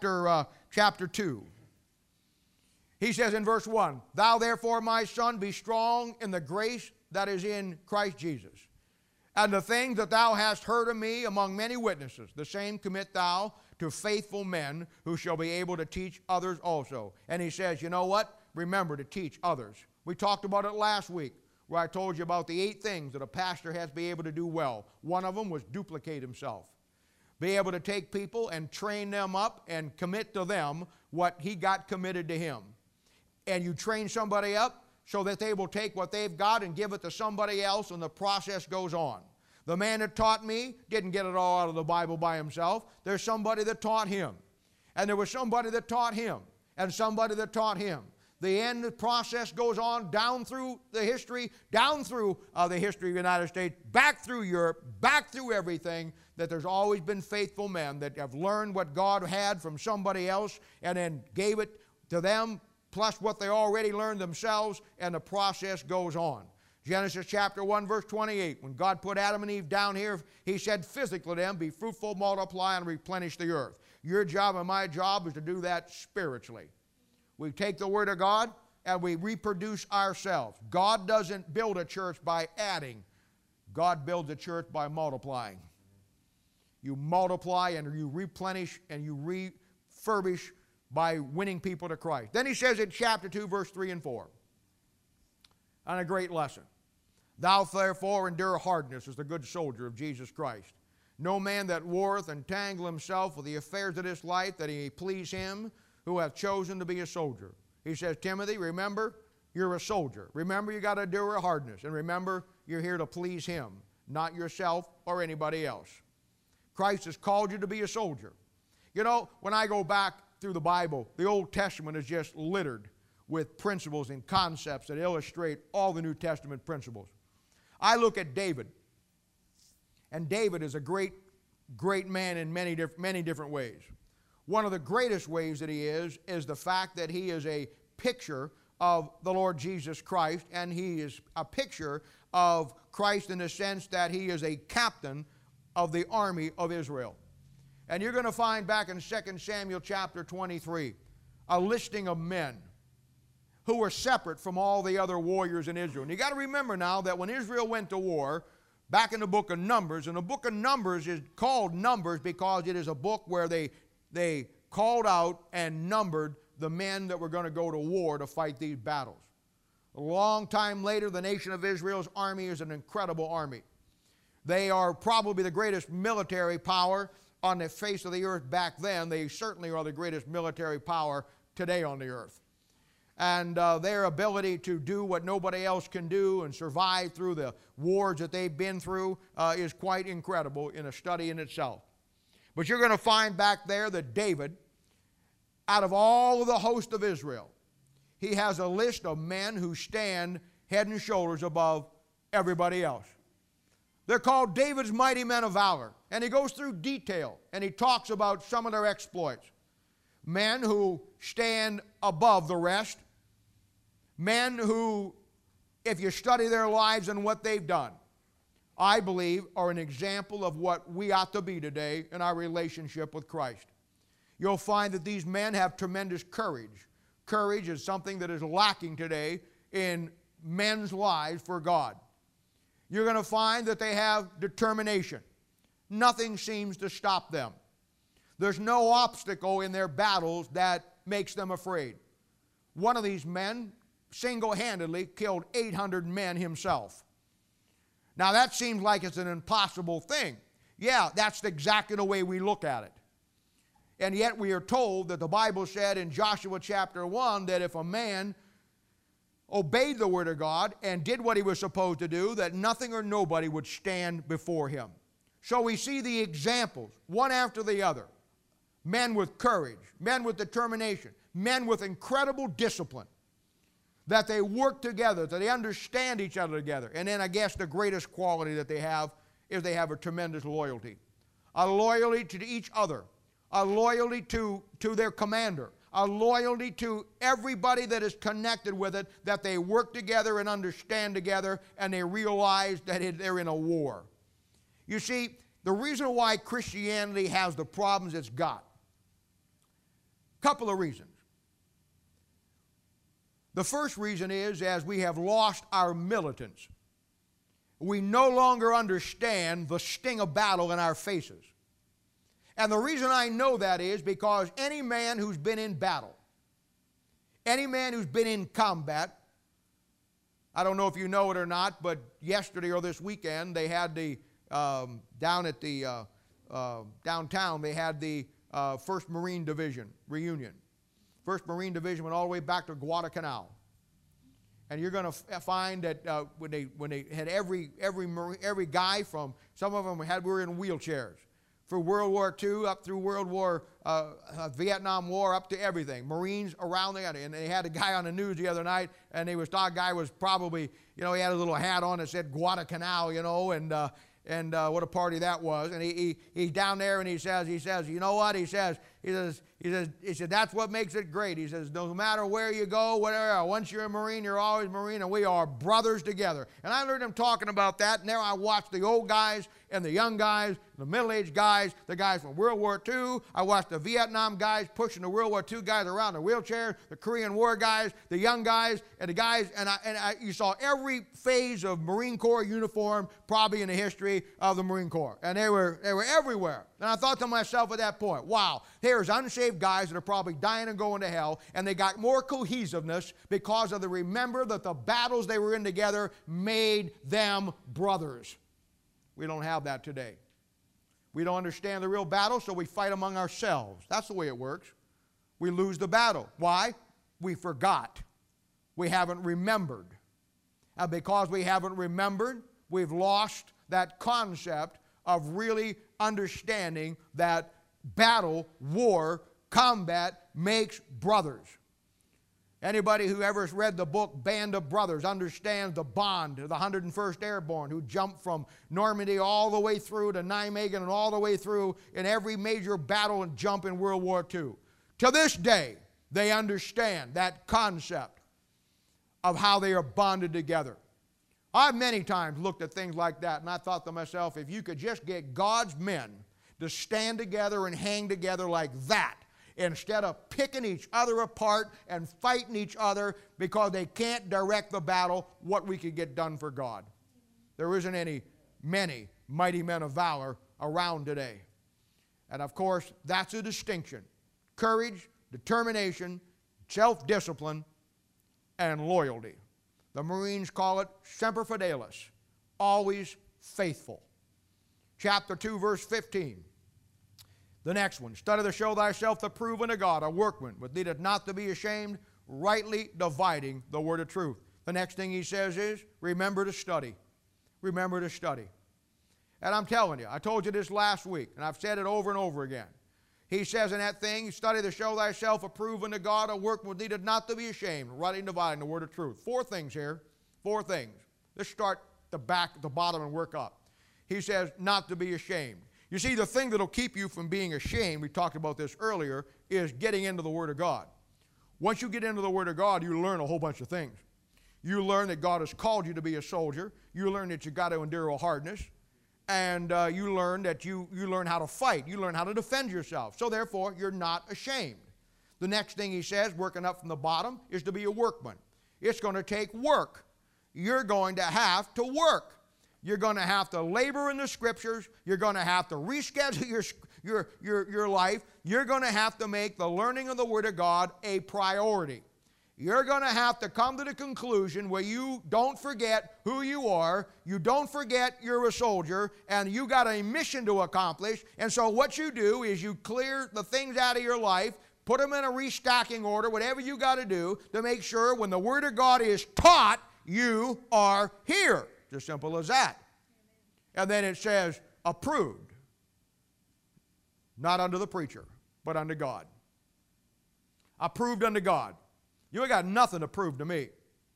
2, he says in verse 1, Thou therefore, my son, be strong in the grace that is in Christ Jesus. And the things that thou hast heard of me among many witnesses, the same commit thou to faithful men who shall be able to teach others also. And he says, you know what? Remember to teach others. We talked about it last week, where I told you about the 8 things that a pastor has to be able to do well. One of them was duplicate himself. Be able to take people and train them up and commit to them what he got committed to him. And you train somebody up so that they will take what they've got and give it to somebody else, and the process goes on. The man that taught me didn't get it all out of the Bible by himself. There's somebody that taught him. And there was somebody that taught him, and somebody that taught him. The end process goes on down through the history, down through the history of the United States, back through Europe, back through everything, that there's always been faithful men that have learned what God had from somebody else and then gave it to them, plus what they already learned themselves, and the process goes on. Genesis chapter 1, verse 28, when God put Adam and Eve down here, He said physically to them, be fruitful, multiply, and replenish the earth. Your job and my job is to do that spiritually. We take the Word of God and we reproduce ourselves. God doesn't build a church by adding. God builds a church by multiplying. You multiply and you replenish and you refurbish by winning people to Christ. Then he says in chapter 2, verse 3 and 4, and a great lesson. Thou therefore endure hardness as the good soldier of Jesus Christ. No man that warreth entangle himself with the affairs of this life, that he may please him who hath chosen to be a soldier. He says, Timothy, remember, you're a soldier. Remember, you got to endure hardness. And remember, you're here to please Him, not yourself or anybody else. Christ has called you to be a soldier. You know, when I go back through the Bible, the Old Testament is just littered with principles and concepts that illustrate all the New Testament principles. I look at David, and David is a great man in many different ways. One of the greatest ways that he is the fact that he is a picture of the Lord Jesus Christ, and he is a picture of Christ in the sense that he is a captain of the army of Israel. And you're going to find back in 2 Samuel chapter 23 a listing of men who were separate from all the other warriors in Israel. And you got to remember now that when Israel went to war, back in the book of Numbers, and the book of Numbers is called Numbers because it is a book where they called out and numbered the men that were going to go to war to fight these battles. A long time later, the nation of Israel's army is an incredible army. They are probably the greatest military power on the face of the earth back then. They certainly are the greatest military power today on the earth. And their ability to do what nobody else can do and survive through the wars that they've been through is quite incredible in a study in itself. But you're going to find back there that David, out of all of the host of Israel, he has a list of men who stand head and shoulders above everybody else. They're called David's mighty men of valor. And he goes through detail and he talks about some of their exploits. Men who stand above the rest. Men who, if you study their lives and what they've done, I believe are an example of what we ought to be today in our relationship with Christ. You'll find that these men have tremendous courage. Courage is something that is lacking today in men's lives for God. You're going to find that they have determination. Nothing seems to stop them. There's no obstacle in their battles that makes them afraid. One of these men single-handedly killed 800 men himself. Now that seems like it's an impossible thing. Yeah, that's exactly the way we look at it. And yet we are told that the Bible said in Joshua chapter 1 that if a man obeyed the Word of God and did what he was supposed to do, that nothing or nobody would stand before him. So we see the examples, one after the other. Men with courage, men with determination, men with incredible discipline. that they work together, that they understand each other together. And then I guess the greatest quality that they have is they have a tremendous loyalty. A loyalty to each other. A loyalty to their commander. A loyalty to everybody that is connected with it, that they work together and understand together, and they realize that they're in a war. You see, the reason why Christianity has the problems it's got, couple of reasons. The first reason is, as we have lost our militants, we no longer understand the sting of battle in our faces. And the reason I know that is because any man who's been in battle, any man who's been in combat, I don't know if you know it or not, but yesterday or this weekend they had the, down at the downtown, they had the 1st Marine Division reunion. 1st Marine Division went all the way back to Guadalcanal. And you're going to find that when they had every guy from, some of them were in wheelchairs. For World War II up through Vietnam War up to everything. Marines around there. And they had a guy on the news the other night, and the guy was probably, he had a little hat on that said Guadalcanal, and what a party that was. And he's down there, and he says, you know what? He said, that's what makes it great. He says, no matter where you go, whatever, once you're a Marine, you're always a Marine, and we are brothers together. And I heard him talking about that, and there I watched the old guys and the young guys, the middle-aged guys, the guys from World War II. I watched the Vietnam guys pushing the World War II guys around in wheelchairs, the Korean War guys, the young guys, and the guys, you saw every phase of Marine Corps uniform probably in the history of the Marine Corps. And they were everywhere. And I thought to myself at that point, wow, here's unsaved guys that are probably dying and going to hell, and they got more cohesiveness because of remember that the battles they were in together made them brothers. We don't have that today. We don't understand the real battle, so we fight among ourselves. That's the way it works. We lose the battle. Why? We forgot. We haven't remembered. And because we haven't remembered, we've lost that concept of really understanding that battle, war, combat makes brothers. Anybody who ever has read the book Band of Brothers understands the bond of the 101st Airborne who jumped from Normandy all the way through to Nijmegen and all the way through in every major battle and jump in World War II. To this day, they understand that concept of how they are bonded together. I've many times looked at things like that, and I thought to myself, if you could just get God's men to stand together and hang together like that, instead of picking each other apart and fighting each other because they can't direct the battle, what we could get done for God. There isn't many mighty men of valor around today. And of course, that's a distinction. Courage, determination, self-discipline, and loyalty. The Marines call it semper fidelis, always faithful. Chapter 2, verse 15. The next one, study to show thyself approved unto God, a workman, which needeth not to be ashamed, rightly dividing the word of truth. The next thing he says is, remember to study. Remember to study. And I'm telling you, I told you this last week, and I've said it over and over again. He says in that thing, study to show thyself approved unto God, a workman which needeth not to be ashamed, rightly dividing the word of truth. 4 things here. 4 things. Let's start the bottom and work up. He says not to be ashamed. You see, the thing that will keep you from being ashamed, we talked about this earlier, is getting into the Word of God. Once you get into the Word of God, you learn a whole bunch of things. You learn that God has called you to be a soldier. You learn that you've got to endure a hardness. And you learn that you learn how to fight. You learn how to defend yourself. So therefore, you're not ashamed. The next thing he says, working up from the bottom, is to be a workman. It's going to take work. You're going to have to work. You're going to have to labor in the Scriptures. You're going to have to reschedule your life. You're going to have to make the learning of the Word of God a priority. You're going to have to come to the conclusion where you don't forget who you are, you don't forget you're a soldier, and you got a mission to accomplish. And so what you do is you clear the things out of your life, put them in a restocking order, whatever you got to do to make sure when the Word of God is taught, you are here. It's as simple as that. And then it says, approved. Not unto the preacher, but unto God. Approved unto God. You ain't got nothing to prove to me.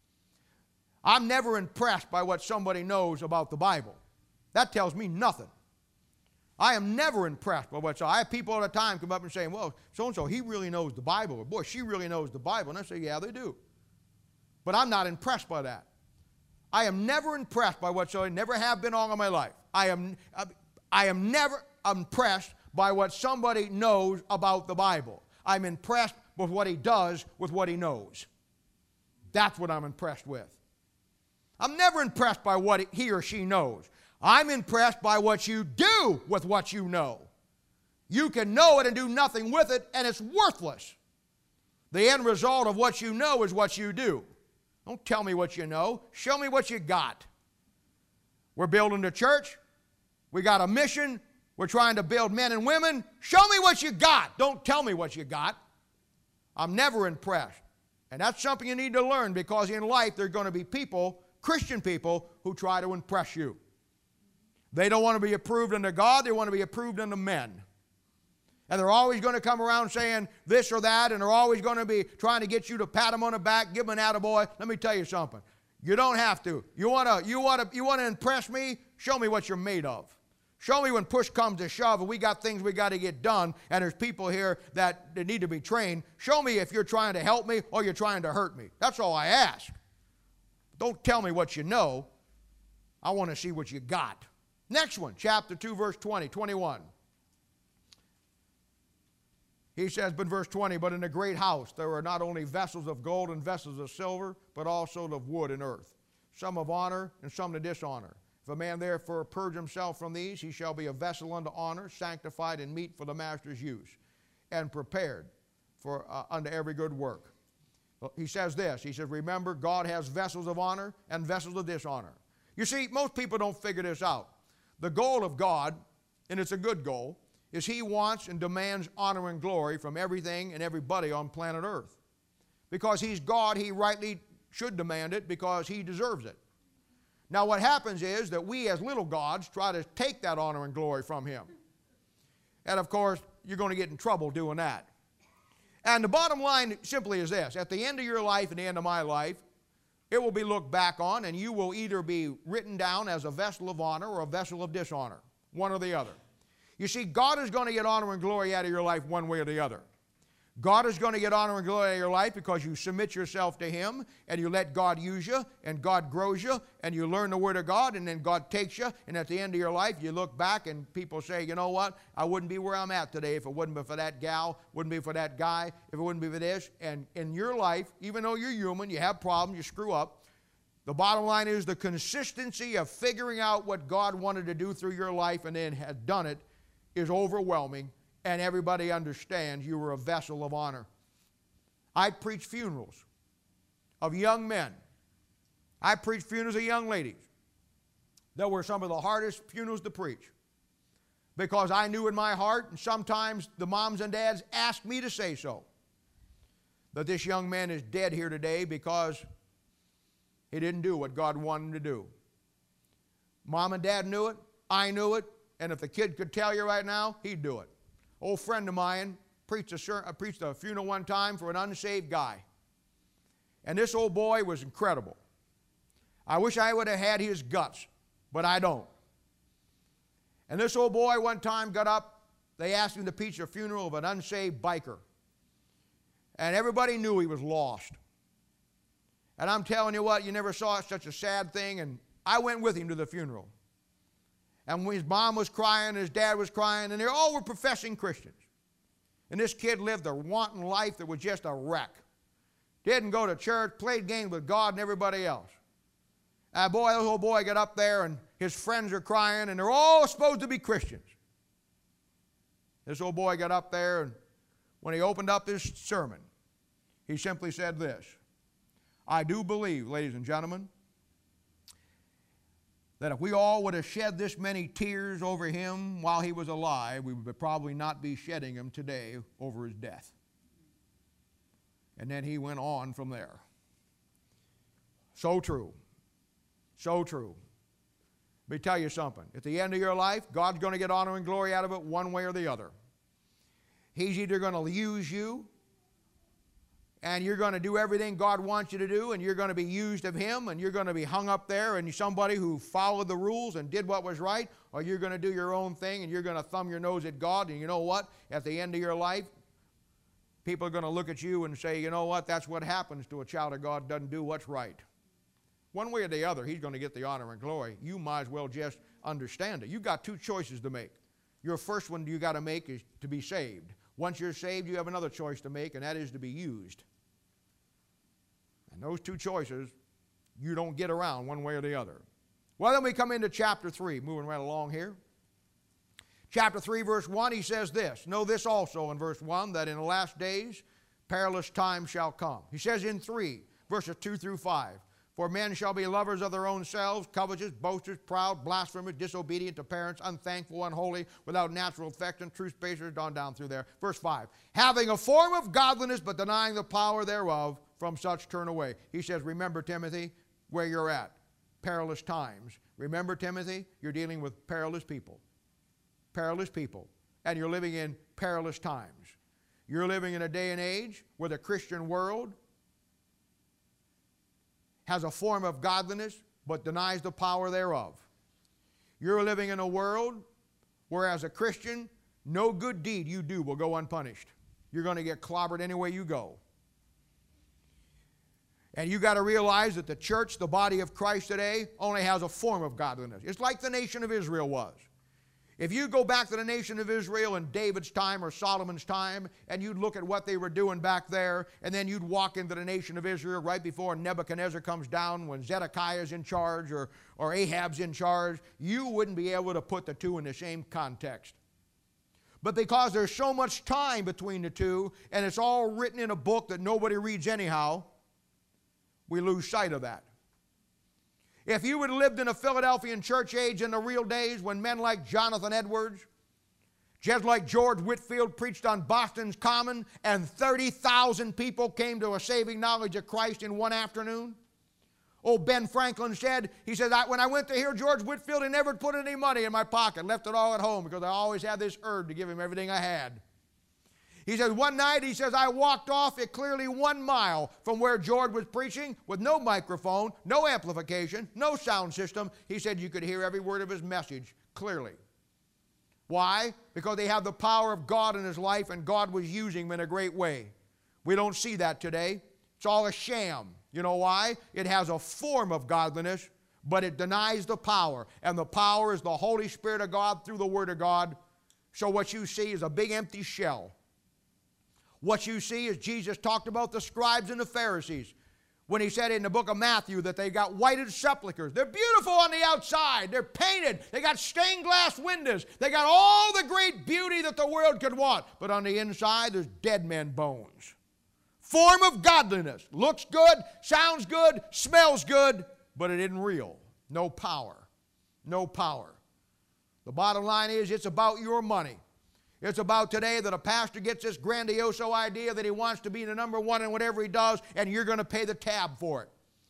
I'm never impressed by what somebody knows about the Bible. That tells me nothing. I am never impressed by what's. I have people all the time come up and say, well, so-and-so, he really knows the Bible. Or, boy, she really knows the Bible. And I say, yeah, they do. But I'm not impressed by that. I am never impressed by what somebody, never have been all of my life. I am never impressed by what somebody knows about the Bible. I'm impressed with what he does with what he knows. That's what I'm impressed with. I'm never impressed by what he or she knows. I'm impressed by what you do with what you know. You can know it and do nothing with it, and it's worthless. The end result of what you know is what you do. Don't tell me what you know. Show me what you got. We're building the church. We got a mission. We're trying to build men and women. Show me what you got. Don't tell me what you got. I'm never impressed. And that's something you need to learn, because in life there are going to be people, Christian people, who try to impress you. They don't want to be approved unto God. They want to be approved unto men. And they're always going to come around saying this or that, and they're always going to be trying to get you to pat them on the back, give them an attaboy. Let me tell you something. You don't have to. You want to impress me? Show me what you're made of. Show me when push comes to shove and we got things we got to get done and there's people here that need to be trained. Show me if you're trying to help me or you're trying to hurt me. That's all I ask. Don't tell me what you know. I want to see what you got. Next one, chapter 2, verse 20, 21. He says, but in verse 20, but in a great house there are not only vessels of gold and vessels of silver, but also of wood and earth, some of honor and some to dishonor. If a man therefore purge himself from these, he shall be a vessel unto honor, sanctified and meet for the master's use, and prepared for unto every good work. Well, he says this, he says, remember, God has vessels of honor and vessels of dishonor. You see, most people don't figure this out. The goal of God, and it's a good goal, is He wants and demands honor and glory from everything and everybody on planet Earth. Because He's God, He rightly should demand it because He deserves it. Now what happens is that we as little gods try to take that honor and glory from Him. And of course, you're going to get in trouble doing that. And the bottom line simply is this. At the end of your life and the end of my life, it will be looked back on, and you will either be written down as a vessel of honor or a vessel of dishonor, one or the other. You see, God is going to get honor and glory out of your life one way or the other. God is going to get honor and glory out of your life because you submit yourself to Him and you let God use you and God grows you and you learn the Word of God and then God takes you, and at the end of your life you look back and people say, you know what, I wouldn't be where I'm at today if it wouldn't be for that gal, wouldn't be for that guy, if it wouldn't be for this. And in your life, even though you're human, you have problems, you screw up, the bottom line is the consistency of figuring out what God wanted to do through your life and then had done it is overwhelming. And everybody understands you were a vessel of honor. I preach funerals of young men. I preach funerals of young ladies. They were some of the hardest funerals to preach. Because I knew in my heart, and sometimes the moms and dads asked me to say so, that this young man is dead here today because he didn't do what God wanted him to do. Mom and dad knew it. I knew it. And if the kid could tell you right now, he'd do it. Old friend of mine preached a funeral one time for an unsaved guy. And this old boy was incredible. I wish I would have had his guts, but I don't. And this old boy one time got up, they asked him to preach a funeral of an unsaved biker. And everybody knew he was lost. And I'm telling you what, you never saw such a sad thing, and I went with him to the funeral. And his mom was crying, his dad was crying, and they all were professing Christians. And this kid lived a wanton life that was just a wreck. Didn't go to church, played games with God and everybody else. And boy, this old boy got up there, and his friends are crying, and they're all supposed to be Christians. This old boy got up there, and when he opened up his sermon, he simply said this, I do believe, ladies and gentlemen, that if we all would have shed this many tears over him while he was alive, we would probably not be shedding them today over his death. And then he went on from there. So true. So true. Let me tell you something. At the end of your life, God's going to get honor and glory out of it one way or the other. He's either going to use you and you're going to do everything God wants you to do, and you're going to be used of Him, and you're going to be hung up there, and you're somebody who followed the rules and did what was right, or you're going to do your own thing, and you're going to thumb your nose at God, and you know what? At the end of your life, people are going to look at you and say, you know what? That's what happens to a child of God doesn't do what's right. One way or the other, He's going to get the honor and glory. You might as well just understand it. You've got two choices to make. Your first one you got to make is to be saved. Once you're saved, you have another choice to make, and that is to be used. And those two choices, you don't get around one way or the other. Well, then we come into chapter 3, moving right along here. Chapter 3, verse 1, he says this. Know this also in verse 1, that in the last days perilous times shall come. He says in 3, verses 2 through 5. For men shall be lovers of their own selves, covetous, boasters, proud, blasphemers, disobedient to parents, unthankful, unholy, without natural affection, truth-spacers, down through there. Verse 5. Having a form of godliness, but denying the power thereof, from such turn away. He says, remember, Timothy, where you're at. Perilous times. Remember, Timothy, you're dealing with perilous people. Perilous people. And you're living in perilous times. You're living in a day and age where the Christian world has a form of godliness, but denies the power thereof. You're living in a world where, as a Christian, no good deed you do will go unpunished. You're going to get clobbered any way you go. And you got to realize that the church, the body of Christ today, only has a form of godliness. It's like the nation of Israel was. If you go back to the nation of Israel in David's time or Solomon's time, and you'd look at what they were doing back there, and then you'd walk into the nation of Israel right before Nebuchadnezzar comes down, when Zedekiah's in charge or Ahab's in charge, you wouldn't be able to put the two in the same context. But because there's so much time between the two, and it's all written in a book that nobody reads anyhow, we lose sight of that. If you would have lived in a Philadelphian church age in the real days when men like Jonathan Edwards, just like George Whitefield preached on Boston's Common, and 30,000 people came to a saving knowledge of Christ in one afternoon. Old Ben Franklin said, he said, when I went to hear George Whitefield, he never put any money in my pocket, left it all at home because I always had this urge to give him everything I had. He says, one night, he says, I walked off it clearly 1 mile from where George was preaching with no microphone, no amplification, no sound system. He said you could hear every word of his message clearly. Why? Because he had the power of God in his life, and God was using him in a great way. We don't see that today. It's all a sham. You know why? It has a form of godliness, but it denies the power. And the power is the Holy Spirit of God through the Word of God. So what you see is a big empty shell. What you see is Jesus talked about the scribes and the Pharisees when he said in the book of Matthew that they got whited sepulchres. They're beautiful on the outside. They're painted. They got stained glass windows. They got all the great beauty that the world could want. But on the inside, there's dead men bones. Form of godliness. Looks good, sounds good, smells good, but it isn't real. No power. No power. The bottom line is it's about your money. It's about today that a pastor gets this grandiose idea that he wants to be the number one in whatever he does, and you're going to pay the tab for it.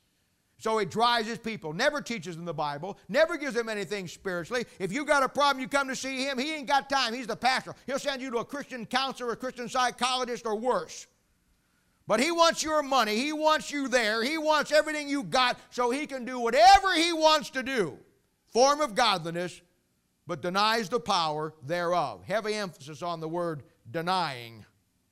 So he drives his people, never teaches them the Bible, never gives them anything spiritually. If you got a problem, you come to see him, he ain't got time. He's the pastor. He'll send you to a Christian counselor, a Christian psychologist, or worse. But he wants your money. He wants you there. He wants everything you got so he can do whatever he wants to do. Form of godliness, but denies the power thereof. Heavy emphasis on the word denying.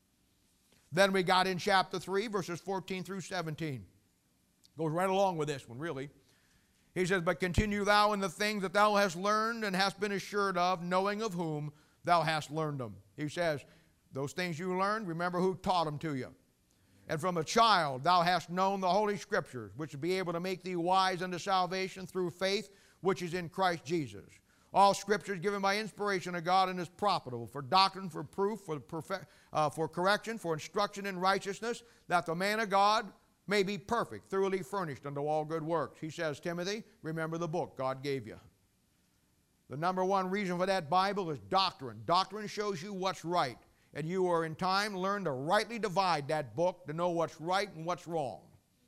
Then we got in chapter 3, verses 14 through 17. Goes right along with this one, really. He says, but continue thou in the things that thou hast learned and hast been assured of, knowing of whom thou hast learned them. He says, those things you learned, remember who taught them to you. And from a child thou hast known the Holy Scriptures, which will be able to make thee wise unto salvation through faith, which is in Christ Jesus. All Scripture is given by inspiration of God and is profitable for doctrine, for proof, for correction, for instruction in righteousness, that the man of God may be perfect, thoroughly furnished unto all good works. He says, Timothy, remember the book God gave you. The number one reason for that Bible is doctrine. Doctrine shows you what's right. And you are in time learn to rightly divide that book to know what's right and what's wrong.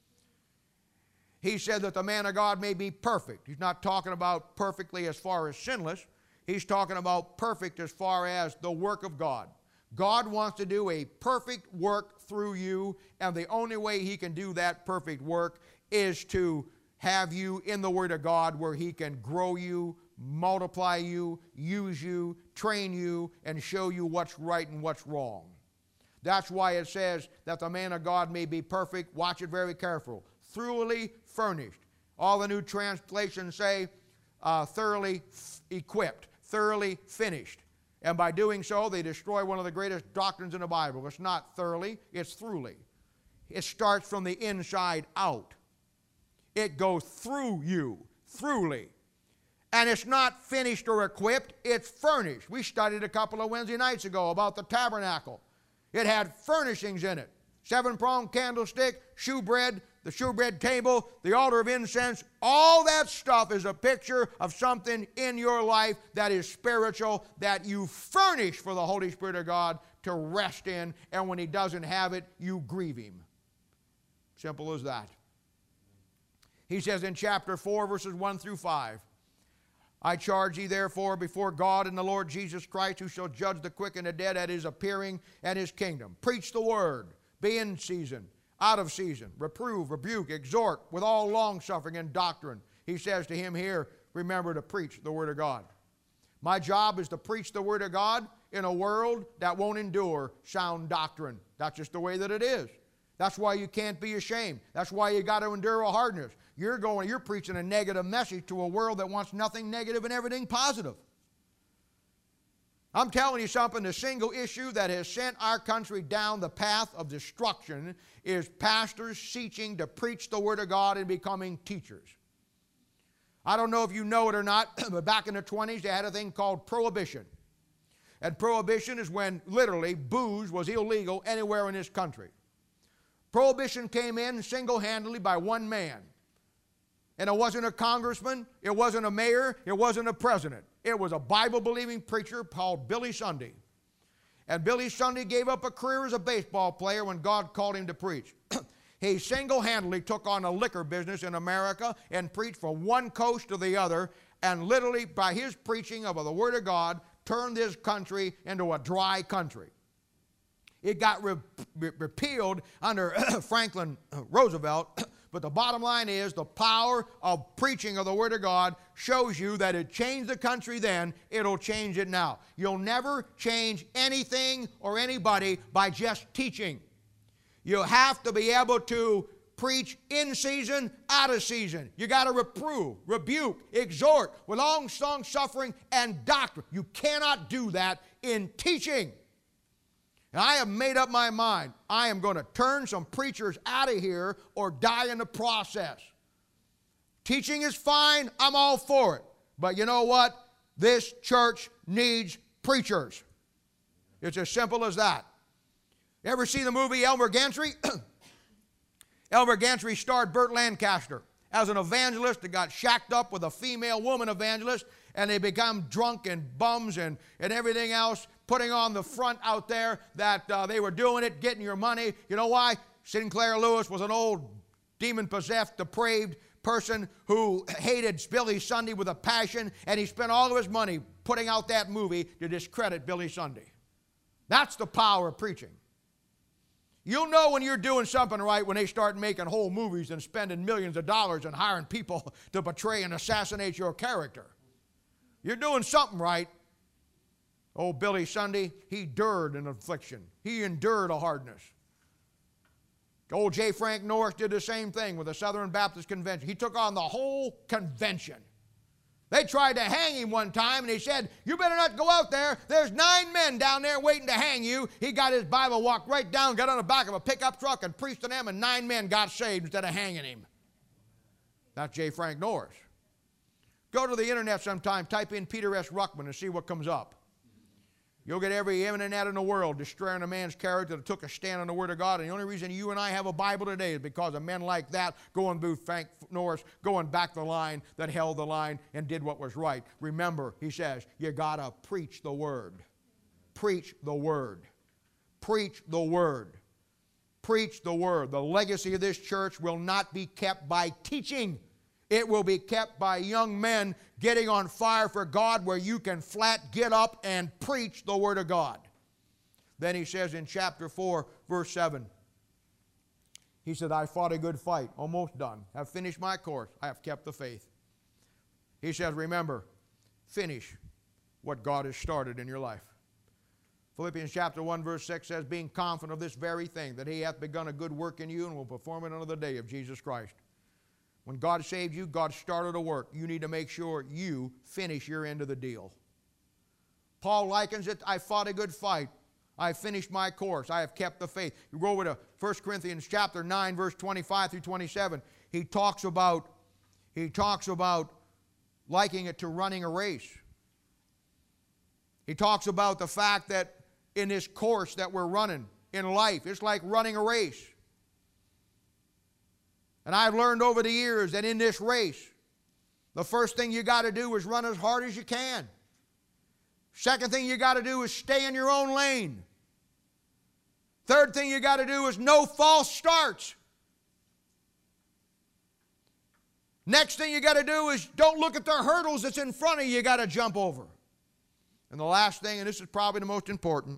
He said that the man of God may be perfect. He's not talking about perfectly as far as sinless. He's talking about perfect as far as the work of God. God wants to do a perfect work through you, and the only way He can do that perfect work is to have you in the Word of God, where He can grow you, multiply you, use you, train you, and show you what's right and what's wrong. That's why it says that the man of God may be perfect. Watch it very careful. Thoroughly furnished. All the new translations say thoroughly equipped, thoroughly finished. And by doing so, they destroy one of the greatest doctrines in the Bible. It's not thoroughly, it's throughly. It starts from the inside out. It goes through you, throughly. And it's not finished or equipped, it's furnished. We studied a couple of Wednesday nights ago about the tabernacle. It had furnishings in it. 7-pronged candlestick, shewbread, the shewbread table, the altar of incense. All that stuff is a picture of something in your life that is spiritual, that you furnish for the Holy Spirit of God to rest in, and when He doesn't have it, you grieve Him. Simple as that. He says in chapter 4, verses 1 through 5, I charge thee therefore before God and the Lord Jesus Christ, who shall judge the quick and the dead at His appearing and His kingdom. Preach the word, be in season, out of season, reprove, rebuke, exhort with all longsuffering and doctrine. He says to him here, remember to preach the Word of God. My job is to preach the Word of God in a world that won't endure sound doctrine. That's just the way that it is. That's why you can't be ashamed. That's why you got to endure a hardness. You're preaching a negative message to a world that wants nothing negative and everything positive. I'm telling you something, the single issue that has sent our country down the path of destruction is pastors seeking to preach the Word of God and becoming teachers. I don't know if you know it or not, but back in the 20s they had a thing called prohibition. And prohibition is when literally booze was illegal anywhere in this country. Prohibition came in single-handedly by one man. And it wasn't a congressman, it wasn't a mayor, it wasn't a president. It was a Bible-believing preacher called Billy Sunday. And Billy Sunday gave up a career as a baseball player when God called him to preach. He single-handedly took on a liquor business in America and preached from one coast to the other, and literally by his preaching of the Word of God turned this country into a dry country. It got repealed under Franklin Roosevelt. But the bottom line is the power of preaching of the Word of God shows you that it changed the country then, it'll change it now. You'll never change anything or anybody by just teaching. You have to be able to preach in season, out of season. You got to reprove, rebuke, exhort with long suffering and doctrine. You cannot do that in teaching. And I have made up my mind. I am going to turn some preachers out of here or die in the process. Teaching is fine. I'm all for it. But you know what? This church needs preachers. It's as simple as that. You ever see the movie Elmer Gantry? Elmer Gantry starred Burt Lancaster as an evangelist that got shacked up with a female woman evangelist, and they become drunk and bums and everything else, putting on the front out there that they were doing it, getting your money. You know why? Sinclair Lewis was an old demon-possessed, depraved person who hated Billy Sunday with a passion, and he spent all of his money putting out that movie to discredit Billy Sunday. That's the power of preaching. You'll know when you're doing something right when they start making whole movies and spending millions of dollars and hiring people to portray and assassinate your character. You're doing something right. Old Billy Sunday, he endured an affliction. He endured a hardness. Old J. Frank Norris did the same thing with the Southern Baptist Convention. He took on the whole convention. They tried to hang him one time, and he said, you better not go out there. There's 9 men down there waiting to hang you. He got his Bible, walked right down, got on the back of a pickup truck, and preached to them, and 9 men got saved instead of hanging him. That's J. Frank Norris. Go to the internet sometime, type in Peter S. Ruckman and see what comes up. You'll get every internet in the world destroying a man's character that took a stand on the Word of God. And the only reason you and I have a Bible today is because of men like that going through Frank Norris, going back the line, that held the line and did what was right. Remember, he says, you got to preach the Word. Preach the Word. Preach the Word. Preach the Word. The legacy of this church will not be kept by teaching. It will be kept by young men getting on fire for God, where you can flat get up and preach the Word of God. Then he says in chapter 4, verse 7, He said, I fought a good fight, almost done. Have finished my course. I have kept the faith. He says, remember, finish what God has started in your life. Philippians chapter 1 verse 6 says, being confident of this very thing, that He hath begun a good work in you and will perform it unto the day of Jesus Christ. When God saved you, God started a work. You need to make sure you finish your end of the deal. Paul likens it, I fought a good fight. I finished my course. I have kept the faith. You go over to 1 Corinthians chapter 9, verse 25 through 27. He talks about liking it to running a race. He talks about the fact that in this course that we're running in life, it's like running a race. And I've learned over the years that in this race, the first thing you got to do is run as hard as you can. Second thing you got to do is stay in your own lane. Third thing you got to do is no false starts. Next thing you got to do is don't look at the hurdles that's in front of you, you got to jump over. And the last thing, and this is probably the most important,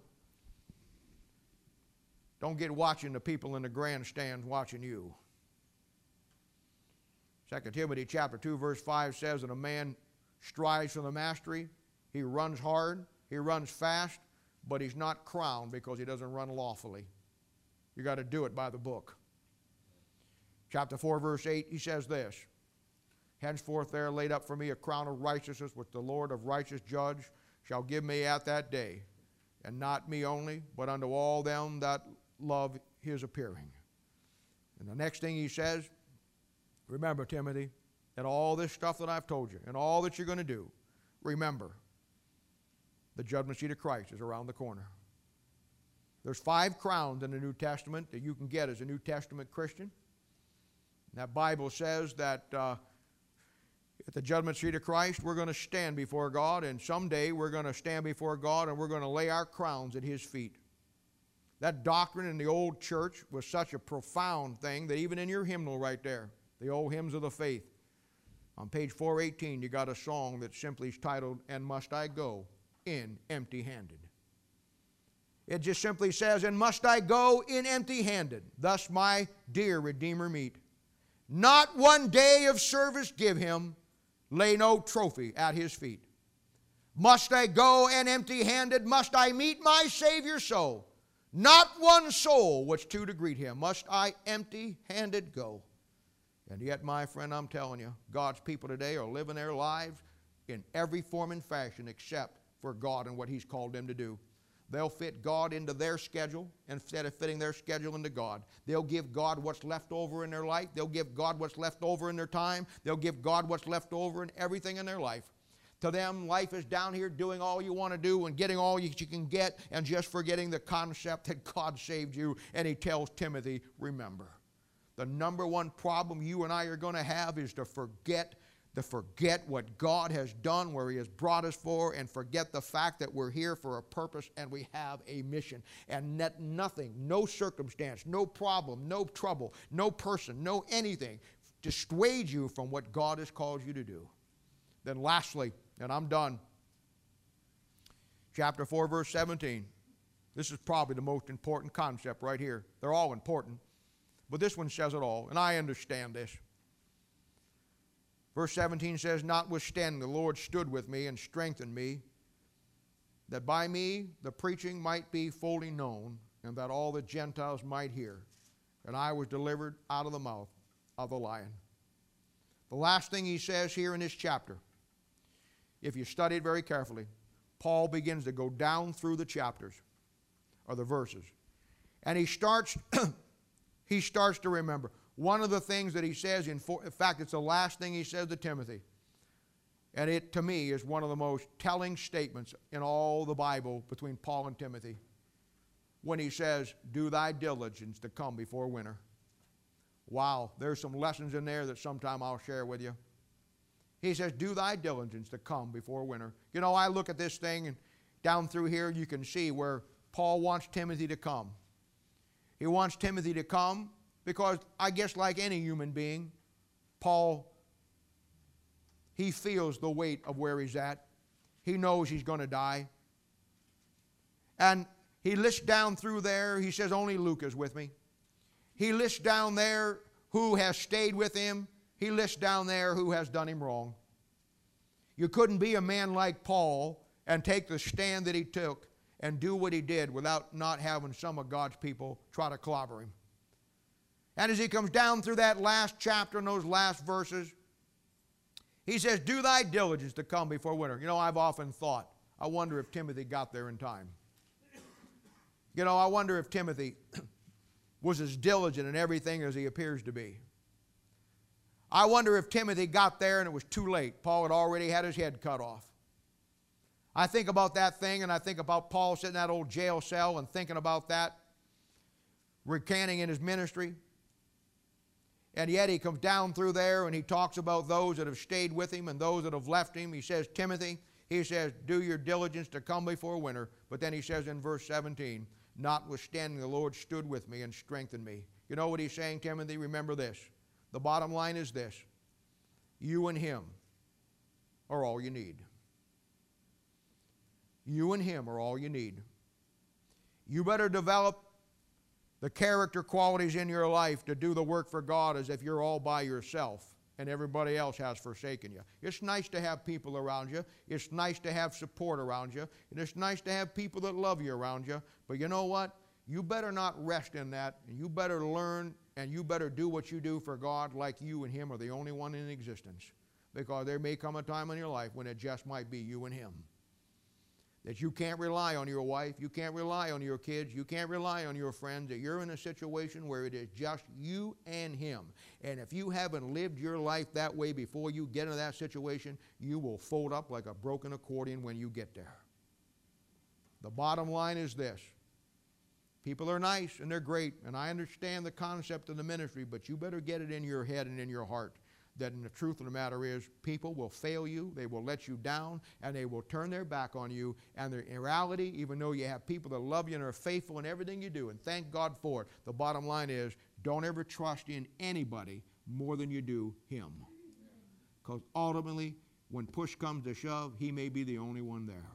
don't get watching the people in the grandstands watching you. 2 Timothy chapter 2 verse 5 says that a man strives for the mastery. He runs hard, he runs fast, but he's not crowned because he doesn't run lawfully. You got to do it by the book. Chapter 4 verse 8, he says this, henceforth there laid up for me a crown of righteousness, which the Lord of righteous judge shall give me at that day, and not me only, but unto all them that love His appearing. And the next thing he says, remember, Timothy, that all this stuff that I've told you, and all that you're going to do, remember, the judgment seat of Christ is around the corner. There's 5 crowns in the New Testament that you can get as a New Testament Christian. And that Bible says that at the judgment seat of Christ, we're going to stand before God, and someday we're going to stand before God and we're going to lay our crowns at His feet. That doctrine in the old church was such a profound thing that even in your hymnal right there, the old hymns of the faith, on page 418, you got a song that simply is titled, And Must I Go in Empty-Handed? It just simply says, And must I go in empty-handed, thus my dear Redeemer meet? Not one day of service give Him, lay no trophy at His feet. Must I go and empty-handed, must I meet my Savior so? Not one soul which to greet Him, must I empty-handed go. And yet, my friend, I'm telling you, God's people today are living their lives in every form and fashion except for God and what He's called them to do. They'll fit God into their schedule instead of fitting their schedule into God. They'll give God what's left over in their life. They'll give God what's left over in their time. They'll give God what's left over in everything in their life. To them, life is down here doing all you want to do and getting all you can get and just forgetting the concept that God saved you. And He tells Timothy, remember, the number one problem you and I are going to have is to forget what God has done, where He has brought us for, and forget the fact that we're here for a purpose and we have a mission. And that nothing, no circumstance, no problem, no trouble, no person, no anything dissuade you from what God has called you to do. Then lastly, and I'm done, chapter 4, verse 17. This is probably the most important concept right here. They're all important, but this one says it all, and I understand this. Verse 17 says, Notwithstanding the Lord stood with me and strengthened me, that by me the preaching might be fully known, and that all the Gentiles might hear. And I was delivered out of the mouth of the lion. The last thing he says here in this chapter, if you study it very carefully, Paul begins to go down through the chapters, or the verses. And he starts to remember. One of the things that he says, in fact, it's the last thing he says to Timothy. And it, to me, is one of the most telling statements in all the Bible between Paul and Timothy. When he says, do thy diligence to come before winter. Wow, there's some lessons in there that sometime I'll share with you. He says, do thy diligence to come before winter. You know, I look at this thing, and down through here you can see where Paul wants Timothy to come. He wants Timothy to come because I guess like any human being, Paul, he feels the weight of where he's at. He knows he's going to die. And he lists down through there, he says, only Luke is with me. He lists down there who has stayed with him. He lists down there who has done him wrong. You couldn't be a man like Paul and take the stand that he took and do what he did without not having some of God's people try to clobber him. And as he comes down through that last chapter and those last verses, he says, do thy diligence to come before winter. You know, I've often thought, I wonder if Timothy got there in time. You know, I wonder if Timothy was as diligent in everything as he appears to be. I wonder if Timothy got there and it was too late. Paul had already had his head cut off. I think about that thing, and I think about Paul sitting in that old jail cell and thinking about that, recanting in his ministry. And yet he comes down through there and he talks about those that have stayed with him and those that have left him. He says, Timothy, he says, do your diligence to come before winter. But then he says in verse 17, notwithstanding the Lord stood with me and strengthened me. You know what he's saying, Timothy? Remember this. The bottom line is this. You and him are all you need. You and him are all you need. You better develop the character qualities in your life to do the work for God as if you're all by yourself and everybody else has forsaken you. It's nice to have people around you. It's nice to have support around you. And it's nice to have people that love you around you. But you know what? You better not rest in that. And you better learn and you better do what you do for God like you and him are the only one in existence. Because there may come a time in your life when it just might be you and him. That you can't rely on your wife, you can't rely on your kids, you can't rely on your friends, that you're in a situation where it is just you and him. And if you haven't lived your life that way before you get into that situation, you will fold up like a broken accordion when you get there. The bottom line is this. People are nice and they're great, and I understand the concept of the ministry, but you better get it in your head and in your heart that in the truth of the matter is people will fail you, they will let you down, and they will turn their back on you. And the reality, even though you have people that love you and are faithful in everything you do, and thank God for it, the bottom line is don't ever trust in anybody more than you do him. Because ultimately, when push comes to shove, he may be the only one there.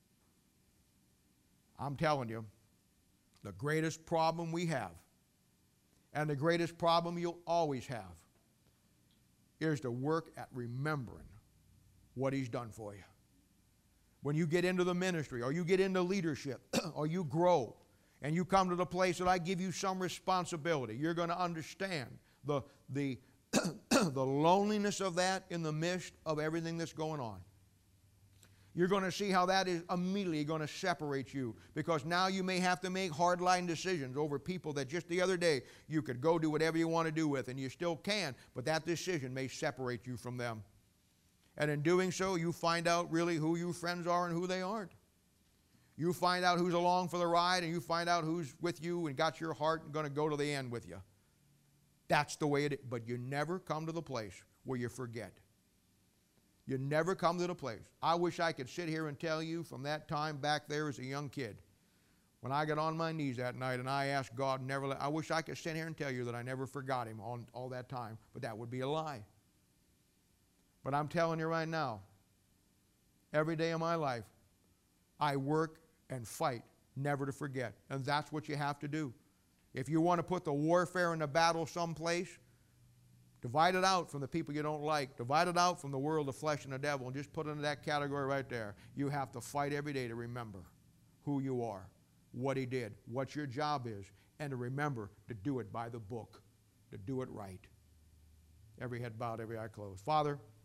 I'm telling you, the greatest problem we have, and the greatest problem you'll always have, is to work at remembering what he's done for you. When you get into the ministry, or you get into leadership, or you grow, and you come to the place that I give you some responsibility, you're going to understand the loneliness of that in the midst of everything that's going on. You're going to see how that is immediately going to separate you, because now you may have to make hard-line decisions over people that just the other day you could go do whatever you want to do with, and you still can, but that decision may separate you from them. And in doing so, you find out really who your friends are and who they aren't. You find out who's along for the ride, and you find out who's with you and got your heart and going to go to the end with you. That's the way it is. But you never come to the place where you forget. You never come to the place. I wish I could sit here and tell you from that time back there as a young kid, when I got on my knees that night and I asked God, I wish I could sit here and tell you that I never forgot him on all that time, but that would be a lie. But I'm telling you right now, every day of my life, I work and fight never to forget. And that's what you have to do. If you want to put the warfare and the battle someplace, divide it out from the people you don't like. Divide it out from the world, the flesh, and the devil, and just put it in that category right there. You have to fight every day to remember who you are, what he did, what your job is, and to remember to do it by the book, to do it right. Every head bowed, every eye closed. Father,